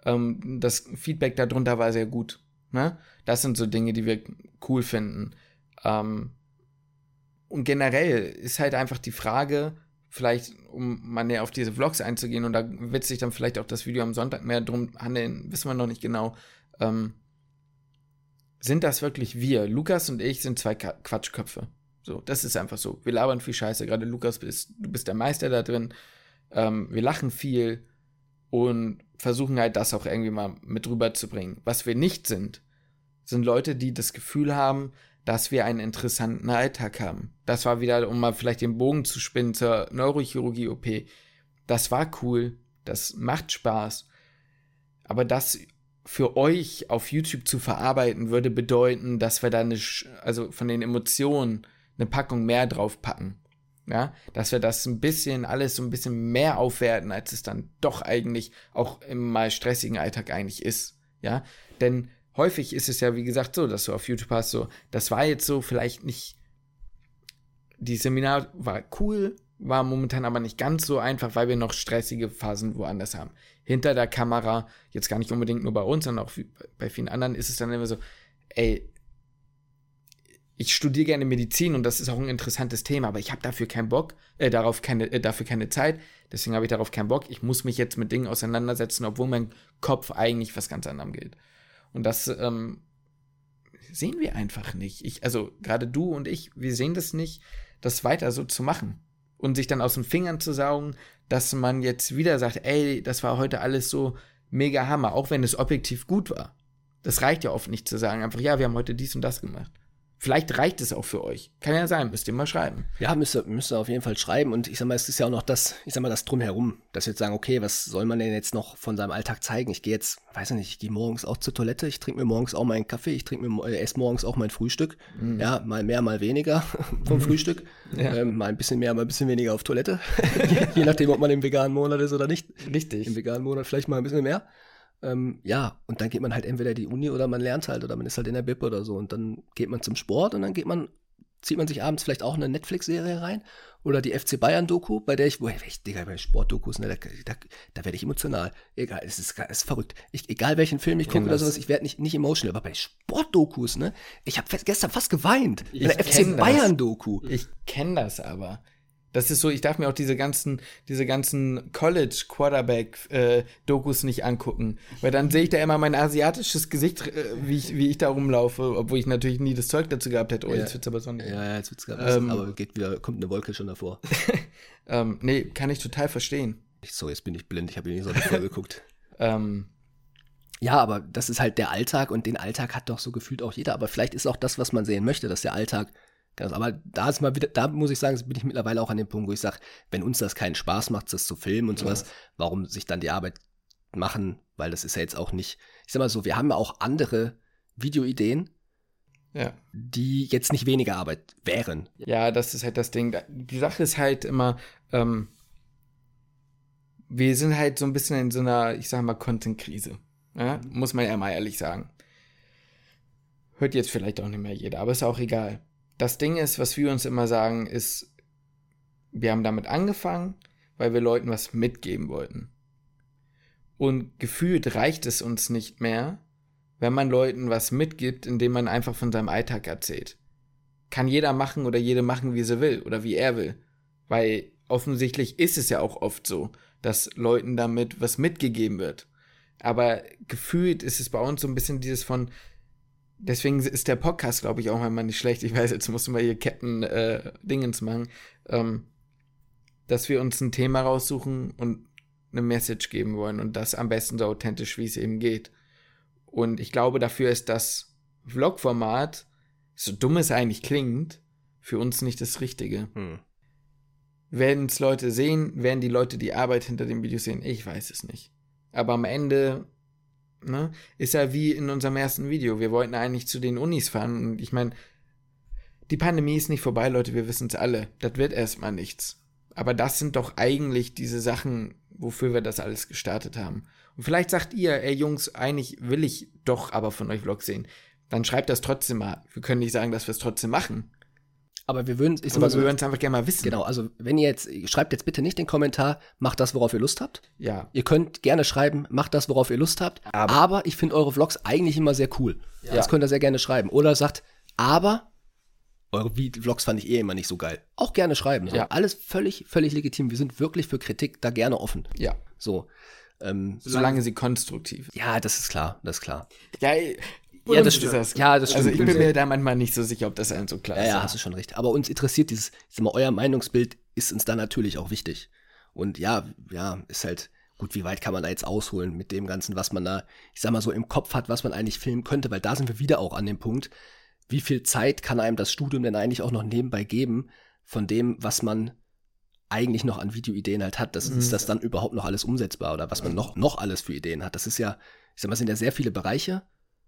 Das Feedback darunter war sehr gut. Ne? Das sind so Dinge, die wir cool finden. Ähm, und generell ist halt einfach die Frage, vielleicht, um mal näher auf diese Vlogs einzugehen, und da wird sich dann vielleicht auch das Video am Sonntag mehr drum handeln, wissen wir noch nicht genau, ähm, sind das wirklich wir? Lukas und ich sind zwei Ka- Quatschköpfe. So, das ist einfach so. Wir labern viel Scheiße. Gerade Lukas, bist, du bist der Meister da drin. Ähm, wir lachen viel. Und versuchen halt das auch irgendwie mal mit rüberzubringen. Was wir nicht sind, sind Leute, die das Gefühl haben, dass wir einen interessanten Alltag haben. Das war wieder, um mal vielleicht den Bogen zu spinnen zur Neurochirurgie-O P. Das war cool, das macht Spaß. Aber das für euch auf YouTube zu verarbeiten, würde bedeuten, dass wir da eine, also von den Emotionen eine Packung mehr draufpacken. Ja, dass wir das ein bisschen, alles so ein bisschen mehr aufwerten, als es dann doch eigentlich auch im mal stressigen Alltag eigentlich ist. Ja, denn häufig ist es ja, wie gesagt, so, dass du auf YouTube hast, so, das war jetzt so vielleicht nicht, die Seminar war cool, war momentan aber nicht ganz so einfach, weil wir noch stressige Phasen woanders haben. Hinter der Kamera, jetzt gar nicht unbedingt nur bei uns, sondern auch bei vielen anderen, ist es dann immer so, ey, ich studiere gerne Medizin und das ist auch ein interessantes Thema, aber ich habe dafür keinen Bock, äh, darauf keine, äh, dafür keine Zeit, deswegen habe ich darauf keinen Bock. Ich muss mich jetzt mit Dingen auseinandersetzen, obwohl mein Kopf eigentlich was ganz anderem gilt. Und das ähm, sehen wir einfach nicht. Ich, also gerade du und ich, wir sehen das nicht, das weiter so zu machen und sich dann aus den Fingern zu saugen, dass man jetzt wieder sagt, ey, das war heute alles so mega Hammer, auch wenn es objektiv gut war. Das reicht ja oft nicht zu sagen, einfach, ja, wir haben heute dies und das gemacht. Vielleicht reicht es auch für euch. Kann ja sein, müsst ihr mal schreiben. Ja, müsst ihr, müsst ihr auf jeden Fall schreiben. Und ich sag mal, es ist ja auch noch das, ich sag mal, das Drumherum, dass wir jetzt sagen, okay, was soll man denn jetzt noch von seinem Alltag zeigen? Ich gehe jetzt, weiß ich nicht, ich gehe morgens auch zur Toilette, ich trinke mir morgens auch meinen Kaffee, ich trinke mir, äh, esse morgens auch mein Frühstück. Mhm. Ja, mal mehr, mal weniger vom mhm. Frühstück. Ja. Ähm, mal ein bisschen mehr, mal ein bisschen weniger auf Toilette. Je nachdem, ob man im veganen Monat ist oder nicht. Richtig. Im veganen Monat vielleicht mal ein bisschen mehr. Ähm, ja, und dann geht man halt entweder die Uni oder man lernt halt oder man ist halt in der Bib oder so und dann geht man zum Sport und dann geht man, zieht man sich abends vielleicht auch eine Netflix-Serie rein oder die F C Bayern-Doku, bei der ich, wo ich, Digga, bei Sportdokus, ne, da, da, da werde ich emotional. Egal, es ist, es ist verrückt. Ich, egal welchen Film ich gucke oder sowas, ich werde nicht, nicht emotional, aber bei Sportdokus, ne, ich habe gestern fast geweint. Ich bei der F C Bayern-Doku. Ich kenne das aber. Das ist so, ich darf mir auch diese ganzen, diese ganzen College-Quarterback-Dokus äh, nicht angucken. Weil dann sehe ich da immer mein asiatisches Gesicht, äh, wie, ich, wie ich da rumlaufe, obwohl ich natürlich nie das Zeug dazu gehabt hätte. Oh, ja. jetzt wird's aber sonnig. Ja, ja, jetzt wird's gerade ähm, aber geht wieder, kommt eine Wolke schon davor. ähm, nee, kann ich total verstehen. So, jetzt bin ich blind, ich habe hier nicht so davor geguckt. ähm, ja, aber das ist halt der Alltag und den Alltag hat doch so gefühlt auch jeder. Aber vielleicht ist auch das, was man sehen möchte, dass der Alltag. Aber da ist mal wieder, da muss ich sagen, bin ich mittlerweile auch an dem Punkt, wo ich sage, wenn uns das keinen Spaß macht, das zu filmen und sowas, ja. warum sich dann die Arbeit machen? Weil das ist ja jetzt auch nicht, ich sag mal so, wir haben ja auch andere Videoideen, ja. die jetzt nicht weniger Arbeit wären. Ja, das ist halt das Ding. Die Sache ist halt immer, ähm, wir sind halt so ein bisschen in so einer, ich sag mal, Content-Krise. Ja? Mhm. Muss man ja mal ehrlich sagen. Hört jetzt vielleicht auch nicht mehr jeder, aber ist auch egal. Das Ding ist, was wir uns immer sagen, ist, wir haben damit angefangen, weil wir Leuten was mitgeben wollten. Und gefühlt reicht es uns nicht mehr, wenn man Leuten was mitgibt, indem man einfach von seinem Alltag erzählt. Kann jeder machen oder jede machen, wie sie will oder wie er will. Weil offensichtlich ist es ja auch oft so, dass Leuten damit was mitgegeben wird. Aber gefühlt ist es bei uns so ein bisschen dieses von, deswegen ist der Podcast, glaube ich, auch manchmal nicht schlecht. Ich weiß, jetzt mussten wir hier Ketten-Dingens äh, machen. Ähm, dass wir uns ein Thema raussuchen und eine Message geben wollen. Und das am besten so authentisch, wie es eben geht. Und ich glaube, dafür ist das Vlog-Format, so dumm es eigentlich klingt, für uns nicht das Richtige. Hm. Werden es Leute sehen? Werden die Leute die Arbeit hinter dem Video sehen? Ich weiß es nicht. Aber am Ende... Ne? Ist ja wie in unserem ersten Video. Wir wollten eigentlich zu den Unis fahren und ich meine, die Pandemie ist nicht vorbei, Leute, wir wissen es alle. Das wird erstmal nichts. Aber das sind doch eigentlich diese Sachen, wofür wir das alles gestartet haben. Und vielleicht sagt ihr, ey Jungs, eigentlich will ich doch aber von euch Vlogs sehen. Dann schreibt das trotzdem mal. Wir können nicht sagen, dass wir es trotzdem machen. Aber wir würden es so, wir würden es einfach gerne mal wissen. Genau, also wenn ihr jetzt, schreibt jetzt bitte nicht den Kommentar, macht das, worauf ihr Lust habt. Ja. Ihr könnt gerne schreiben, macht das, worauf ihr Lust habt. Aber, aber ich finde eure Vlogs eigentlich immer sehr cool. Ja. Das könnt ihr sehr gerne schreiben. Oder sagt, aber eure Vlogs fand ich eh immer nicht so geil. Auch gerne schreiben. So. Ja. Alles völlig, völlig legitim. Wir sind wirklich für Kritik da gerne offen. Ja. So. Ähm, Solange sie konstruktiv ist. Ja, das ist klar, das ist klar. Ja, Ja, das stimmt. Das. Ja, das stimmt. Also ich bin mir da manchmal nicht so sicher, ob das einem so klar ist. Ja, ja, hast du schon recht. Aber uns interessiert dieses, ich sag mal, euer Meinungsbild ist uns da natürlich auch wichtig. Und ja, ja, ist halt, gut, wie weit kann man da jetzt ausholen mit dem Ganzen, was man da, ich sag mal so im Kopf hat, was man eigentlich filmen könnte, weil da sind wir wieder auch an dem Punkt, wie viel Zeit kann einem das Studium denn eigentlich auch noch nebenbei geben, von dem, was man eigentlich noch an Videoideen halt hat. Das, mhm. Ist das dann überhaupt noch alles umsetzbar oder was man noch, noch alles für Ideen hat? Das ist ja, ich sag mal, es sind ja sehr viele Bereiche,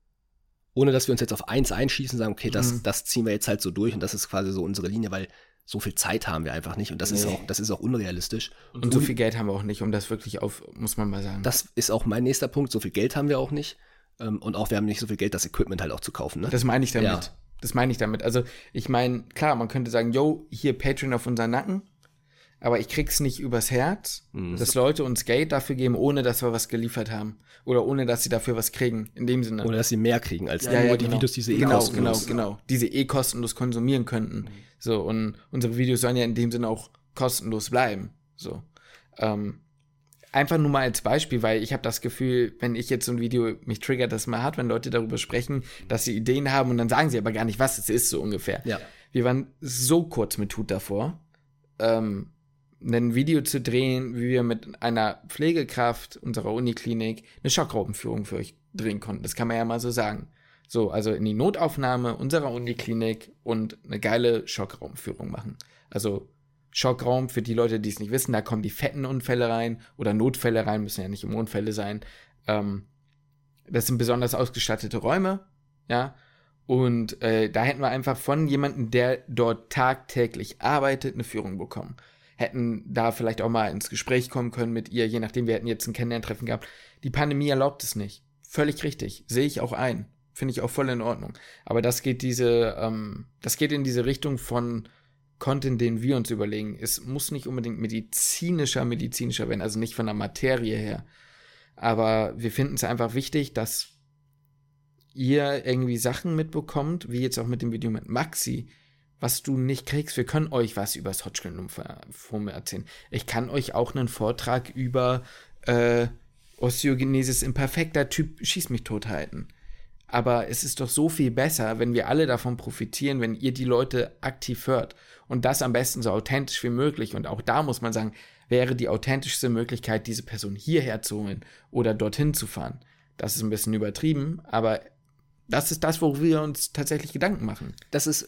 ohne dass wir uns jetzt auf eins einschießen und sagen, okay, das, mhm. das ziehen wir jetzt halt so durch und das ist quasi so unsere Linie, weil so viel Zeit haben wir einfach nicht und das, nee. ist, auch, das ist auch unrealistisch. Und, und so viel Geld haben wir auch nicht, um das wirklich auf, muss man mal sagen. Das ist auch mein nächster Punkt, so viel Geld haben wir auch nicht und auch wir haben nicht so viel Geld, das Equipment halt auch zu kaufen. Ne? Das meine ich damit. Ja. Das meine ich damit. Also ich meine, klar, man könnte sagen, yo, hier Patreon auf unseren Nacken, aber ich krieg's nicht übers Herz, mhm. dass Leute uns Geld dafür geben, ohne dass wir was geliefert haben. Oder ohne, dass sie dafür was kriegen, in dem Sinne. Oder dass sie mehr kriegen, als ja, nur ja, die genau. Videos, die sie eh genau, kostenlos. Genau, genau, die sie eh kostenlos konsumieren könnten. Mhm. So, und unsere Videos sollen ja in dem Sinne auch kostenlos bleiben. So. Ähm, einfach nur mal als Beispiel, weil ich habe das Gefühl, wenn ich jetzt so ein Video, mich triggert das mal hart, wenn Leute darüber sprechen, dass sie Ideen haben und dann sagen sie aber gar nicht, was es ist, so ungefähr. Ja. Wir waren so kurz mit Hut davor, ähm, ein Video zu drehen, wie wir mit einer Pflegekraft unserer Uniklinik eine Schockraupenführung für euch drehen konnten. Das kann man ja mal so sagen. So, also in die Notaufnahme unserer Uniklinik und eine geile Schockraumführung machen. Also Schockraum, für die Leute, die es nicht wissen, da kommen die fetten Unfälle rein oder Notfälle rein, müssen ja nicht immer Unfälle sein. Ähm, das sind besonders ausgestattete Räume, ja, und äh, da hätten wir einfach von jemandem, der dort tagtäglich arbeitet, eine Führung bekommen. Hätten da vielleicht auch mal ins Gespräch kommen können mit ihr, je nachdem, wir hätten jetzt ein Kennenlerntreffen gehabt. Die Pandemie erlaubt es nicht. Völlig richtig, sehe ich auch ein. Finde ich auch voll in Ordnung. Aber das geht diese, ähm, das geht in diese Richtung von Content, den wir uns überlegen. Es muss nicht unbedingt medizinischer, medizinischer werden, also nicht von der Materie her. Aber wir finden es einfach wichtig, dass ihr irgendwie Sachen mitbekommt, wie jetzt auch mit dem Video mit Maxi, was du nicht kriegst. Wir können euch was über das Hodgkin-Lymphom erzählen. Ich kann euch auch einen Vortrag über äh, Osteogenesis imperfecta Typ Schieß mich tot halten. Aber es ist doch so viel besser, wenn wir alle davon profitieren, wenn ihr die Leute aktiv hört. Und das am besten so authentisch wie möglich. Und auch da muss man sagen, wäre die authentischste Möglichkeit, diese Person hierher zu holen oder dorthin zu fahren. Das ist ein bisschen übertrieben, aber das ist das, wo wir uns tatsächlich Gedanken machen. Das ist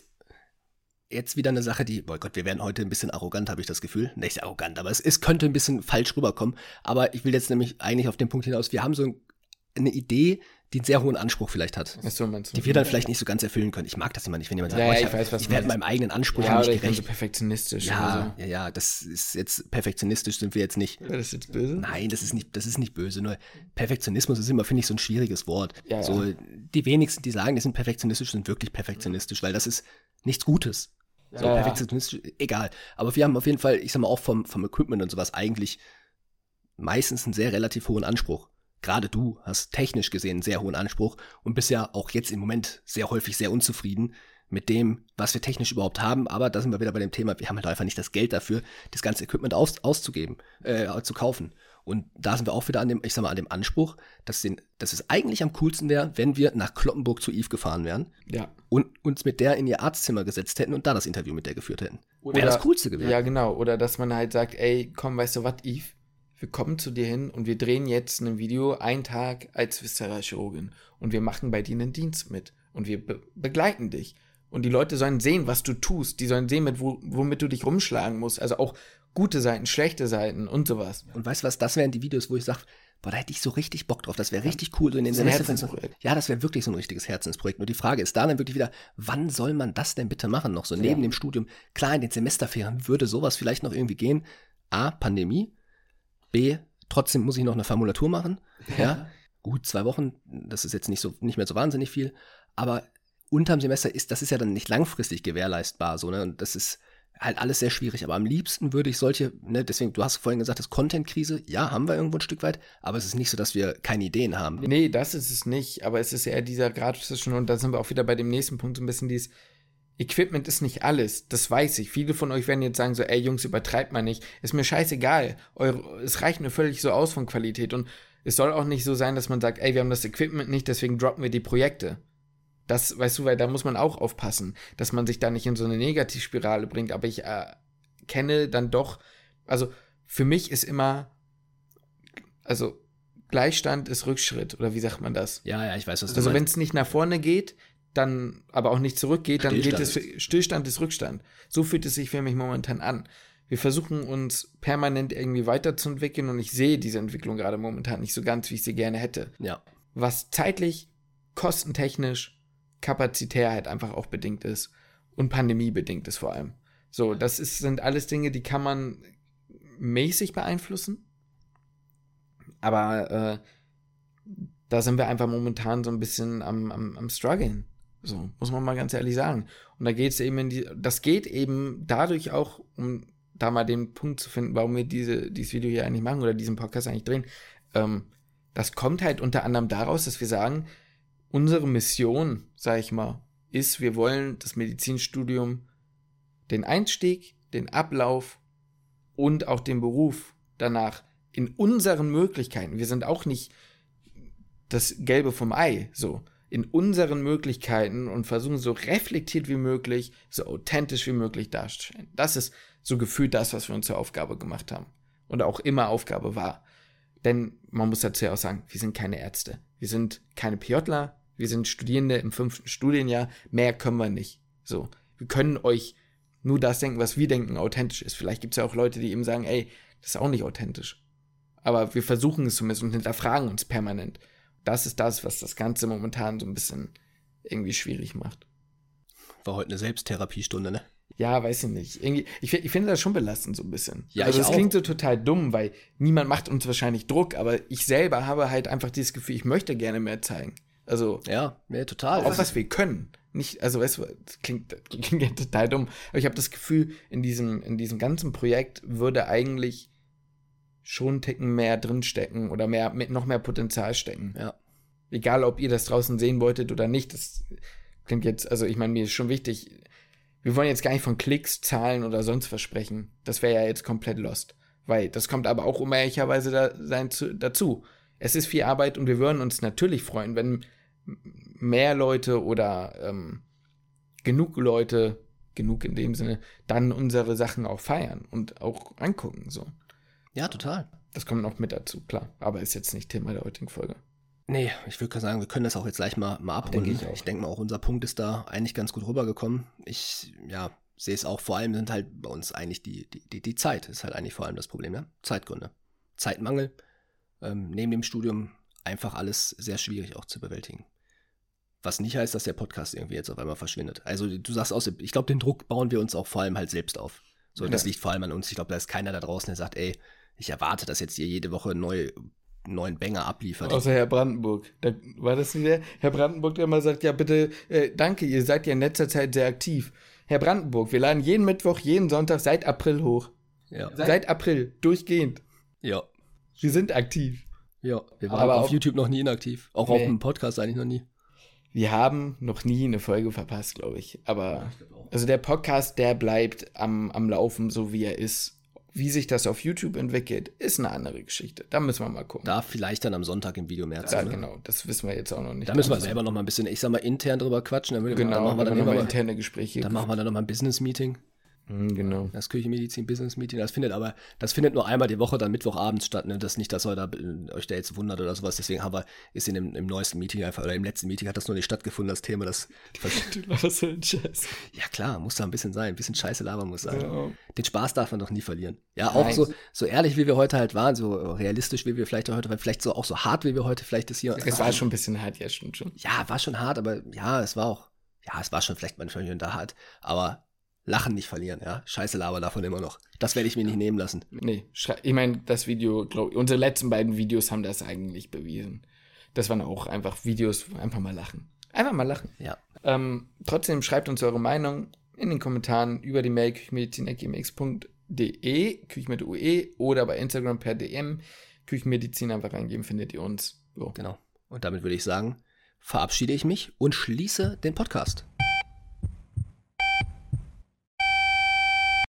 jetzt wieder eine Sache, die, boah Gott, wir werden heute ein bisschen arrogant, habe ich das Gefühl. Nicht arrogant, aber es, es könnte ein bisschen falsch rüberkommen. Aber ich will jetzt nämlich eigentlich auf den Punkt hinaus, wir haben so eine Idee, die einen sehr hohen Anspruch vielleicht hat, so, meinst du? Die wir dann vielleicht nicht so ganz erfüllen können. Ich mag das immer nicht, wenn jemand sagt, ja, oh, ich, ich, ich, weiß, was ich werde meinem eigenen Anspruch ja, nicht oder gerecht. So perfektionistisch. Ja, so. ja, ja, das ist jetzt, perfektionistisch sind wir jetzt nicht. War das jetzt böse? Nein, das ist nicht, das ist nicht böse, nur Perfektionismus ist immer, finde ich, so ein schwieriges Wort. Ja, so, ja. Die wenigsten, die sagen, die sind perfektionistisch, sind wirklich perfektionistisch, weil das ist nichts Gutes. So, ja, perfektionistisch, ja. Egal. Aber wir haben auf jeden Fall, ich sag mal, auch vom, vom Equipment und sowas eigentlich meistens einen sehr relativ hohen Anspruch. Gerade du hast technisch gesehen einen sehr hohen Anspruch und bist ja auch jetzt im Moment sehr häufig sehr unzufrieden mit dem, was wir technisch überhaupt haben. Aber da sind wir wieder bei dem Thema, wir haben halt einfach nicht das Geld dafür, das ganze Equipment aus, auszugeben, äh, zu kaufen. Und da sind wir auch wieder an dem, ich sag mal, an dem Anspruch, dass, den, dass es eigentlich am coolsten wäre, wenn wir nach Cloppenburg zu Yves gefahren wären ja. und uns mit der in ihr Arztzimmer gesetzt hätten und da das Interview mit der geführt hätten. Wäre das Coolste gewesen. Ja, genau. Oder dass man halt sagt, ey, komm, weißt du was, Yves? Wir kommen zu dir hin und wir drehen jetzt ein Video, einen Tag als Viszeralchirurgin. Und wir machen bei dir einen Dienst mit. Und wir be- begleiten dich. Und die Leute sollen sehen, was du tust. Die sollen sehen, mit wo, womit du dich rumschlagen musst. Also auch gute Seiten, schlechte Seiten und sowas. Und weißt du was, das wären die Videos, wo ich sage, boah, da hätte ich so richtig Bock drauf. Das wäre richtig cool. So in den Das ist ein Semesterferien. Herzensprojekt. Ja, das wäre wirklich so ein richtiges Herzensprojekt. Nur die Frage ist da dann wirklich wieder, wann soll man das denn bitte machen? Noch so neben Ja. dem Studium. Klar, in den Semesterferien würde sowas vielleicht noch irgendwie gehen. A, Pandemie. B, trotzdem muss ich noch eine Formulatur machen. Ja, gut, zwei Wochen, das ist jetzt nicht so nicht mehr so wahnsinnig viel, aber unterm Semester ist, das ist ja dann nicht langfristig gewährleistbar, so, ne? Und das ist halt alles sehr schwierig. Aber am liebsten würde ich solche, ne, deswegen, du hast vorhin gesagt, das Content-Krise, ja, haben wir irgendwo ein Stück weit, aber es ist nicht so, dass wir keine Ideen haben. Nee, das ist es nicht, aber es ist eher dieser Grad zwischen, und da sind wir auch wieder bei dem nächsten Punkt, so ein bisschen dieses Equipment ist nicht alles, das weiß ich. Viele von euch werden jetzt sagen so, ey Jungs, übertreibt mal nicht. Ist mir scheißegal. Eure, es reicht mir völlig so aus von Qualität. Und es soll auch nicht so sein, dass man sagt, ey, wir haben das Equipment nicht, deswegen droppen wir die Projekte. Das, weißt du, weil da muss man auch aufpassen, dass man sich da nicht in so eine Negativspirale bringt. Aber ich äh, kenne dann doch, also für mich ist immer, also Gleichstand ist Rückschritt, oder wie sagt man das? Ja, ja, ich weiß, was du Also wenn meinst. es nicht nach vorne geht, dann aber auch nicht zurückgeht, dann geht es, Stillstand Stillstand ist Rückstand. So fühlt es sich für mich momentan an. Wir versuchen uns permanent irgendwie weiterzuentwickeln und ich sehe diese Entwicklung gerade momentan nicht so ganz, wie ich sie gerne hätte. Ja. Was zeitlich, kostentechnisch, kapazitär halt einfach auch bedingt ist und pandemiebedingt ist vor allem. So, das ist, sind alles Dinge, die kann man mäßig beeinflussen, aber äh, da sind wir einfach momentan so ein bisschen am, am, am struggeln. So, muss man mal ganz ehrlich sagen. Und da geht es eben in die, das geht eben dadurch auch, um da mal den Punkt zu finden, warum wir diese, dieses Video hier eigentlich machen oder diesen Podcast eigentlich drehen. Ähm, das kommt halt unter anderem daraus, dass wir sagen, unsere Mission, sag ich mal, ist, wir wollen das Medizinstudium, den Einstieg, den Ablauf und auch den Beruf danach in unseren Möglichkeiten. Wir sind auch nicht das Gelbe vom Ei, so, in unseren Möglichkeiten und versuchen so reflektiert wie möglich, so authentisch wie möglich darzustellen. Das ist so gefühlt das, was wir uns zur Aufgabe gemacht haben und auch immer Aufgabe war. Denn man muss dazu ja auch sagen, wir sind keine Ärzte, wir sind keine PJler, Wir sind Studierende im fünften Studienjahr, mehr können wir nicht. So, wir können euch nur das denken, was wir denken, authentisch ist. Vielleicht gibt es ja auch Leute, die eben sagen, ey, das ist auch nicht authentisch. Aber wir versuchen es zumindest und hinterfragen uns permanent. Das ist das, was das Ganze momentan so ein bisschen irgendwie schwierig macht. War heute eine Selbsttherapiestunde, ne? Ja, weiß ich nicht. Irgendwie, ich, ich finde das schon belastend so ein bisschen. Ja, also ich das auch. klingt so total dumm, weil niemand macht uns wahrscheinlich Druck, aber ich selber habe halt einfach dieses Gefühl, ich möchte gerne mehr zeigen. Also Ja, ja, total. auch was wir können. Nicht, also weißt du, das klingt, das klingt ja total dumm, aber ich habe das Gefühl, in diesem, in diesem ganzen Projekt würde eigentlich schon einen Ticken mehr drinstecken oder mehr, mit noch mehr Potenzial stecken. Ja. Egal, ob ihr das draußen sehen wolltet oder nicht, das klingt jetzt, also ich meine, mir ist schon wichtig, wir wollen jetzt gar nicht von Klicks, Zahlen oder sonst was sprechen. Das wäre ja jetzt komplett lost. Weil das kommt aber auch unehrlicherweise da, sein zu, dazu. Es ist viel Arbeit und wir würden uns natürlich freuen, wenn mehr Leute oder ähm, genug Leute, genug in dem Sinne, dann unsere Sachen auch feiern und auch angucken. So. Ja, total. Das kommt noch mit dazu, klar. Aber ist jetzt nicht Thema der heutigen Folge. Nee, ich würde sagen, wir können das auch jetzt gleich mal, mal abrunden. Denke ich auch. Ich denke mal, auch unser Punkt ist da eigentlich ganz gut rübergekommen. Ich, ja, sehe es auch, vor allem sind halt bei uns eigentlich die, die, die, die Zeit, ist halt eigentlich vor allem das Problem, ja? Zeitgründe. Zeitmangel, ähm, neben dem Studium einfach alles sehr schwierig auch zu bewältigen. Was nicht heißt, dass der Podcast irgendwie jetzt auf einmal verschwindet. Also du sagst aus, ich glaube, den Druck bauen wir uns auch vor allem halt selbst auf. So, Ja. das liegt vor allem an uns. Ich glaube, da ist keiner da draußen, der sagt, ey, ich erwarte, dass jetzt ihr jede Woche neue neuen Banger abliefert. Außer Herr Brandenburg. Da war das nicht der Herr Brandenburg, der immer sagt, ja bitte, äh, danke, ihr seid ja in letzter Zeit sehr aktiv. Herr Brandenburg, wir laden jeden Mittwoch, jeden Sonntag seit April hoch. Ja. Seit, seit April, durchgehend. Ja. Wir sind aktiv. Ja, wir waren Aber auf auch- YouTube noch nie inaktiv. Auch Nee. auf dem Podcast eigentlich noch nie. Wir haben noch nie eine Folge verpasst, glaube ich. Aber also der Podcast, der bleibt am, am Laufen, so wie er ist. Wie sich das auf YouTube entwickelt, ist eine andere Geschichte. Da müssen wir mal gucken. Da vielleicht dann am Sonntag im Video mehr zu. ja, ne? genau, das wissen wir jetzt auch noch nicht. Da müssen wir müssen- selber noch mal ein bisschen, ich sag mal, intern drüber quatschen. Dann, würde Genau, dann machen wir dann, nochmal immer, interne Gespräche. dann machen wir dann noch mal ein Business-Meeting. Mhm, genau. Das Küchenmedizin-Business-Meeting. Das findet aber, das findet nur einmal die Woche, dann Mittwochabends statt. Ne? Das nicht, dass ihr da, äh, euch da jetzt wundert oder sowas. Deswegen haben wir, ist in dem, im neuesten Meeting einfach, oder im letzten Meeting hat das noch nicht stattgefunden, das Thema. Das, Was für ein Scheiß. ja klar, muss da ein bisschen sein. Ein bisschen Scheiße labern muss sein. Ja. Den Spaß darf man doch nie verlieren. Ja, auch Nein. so, so ehrlich, wie wir heute halt waren, so realistisch, wie wir vielleicht heute, vielleicht so auch so hart, wie wir heute vielleicht das hier. Es war schon ein bisschen hart, ja, stimmt schon. Ja, war schon hart, aber ja, es war auch, ja, es war schon vielleicht manchmal hier und da hart, aber Lachen nicht verlieren, ja. Scheiße Laber davon immer noch. Das werde ich mir nicht nehmen lassen. Nee, schrei- ich meine, das Video, glaub, unsere letzten beiden Videos haben das eigentlich bewiesen. Das waren auch einfach Videos, einfach mal lachen. Einfach mal lachen. Ja. Ähm, trotzdem schreibt uns eure Meinung in den Kommentaren über die Mail küchenmedizin at gmx punkt de, Küchen mit U E, oder bei Instagram per D M. Küchenmedizin einfach reingeben, findet ihr uns. So. Genau. Und damit würde ich sagen, verabschiede ich mich und schließe den Podcast.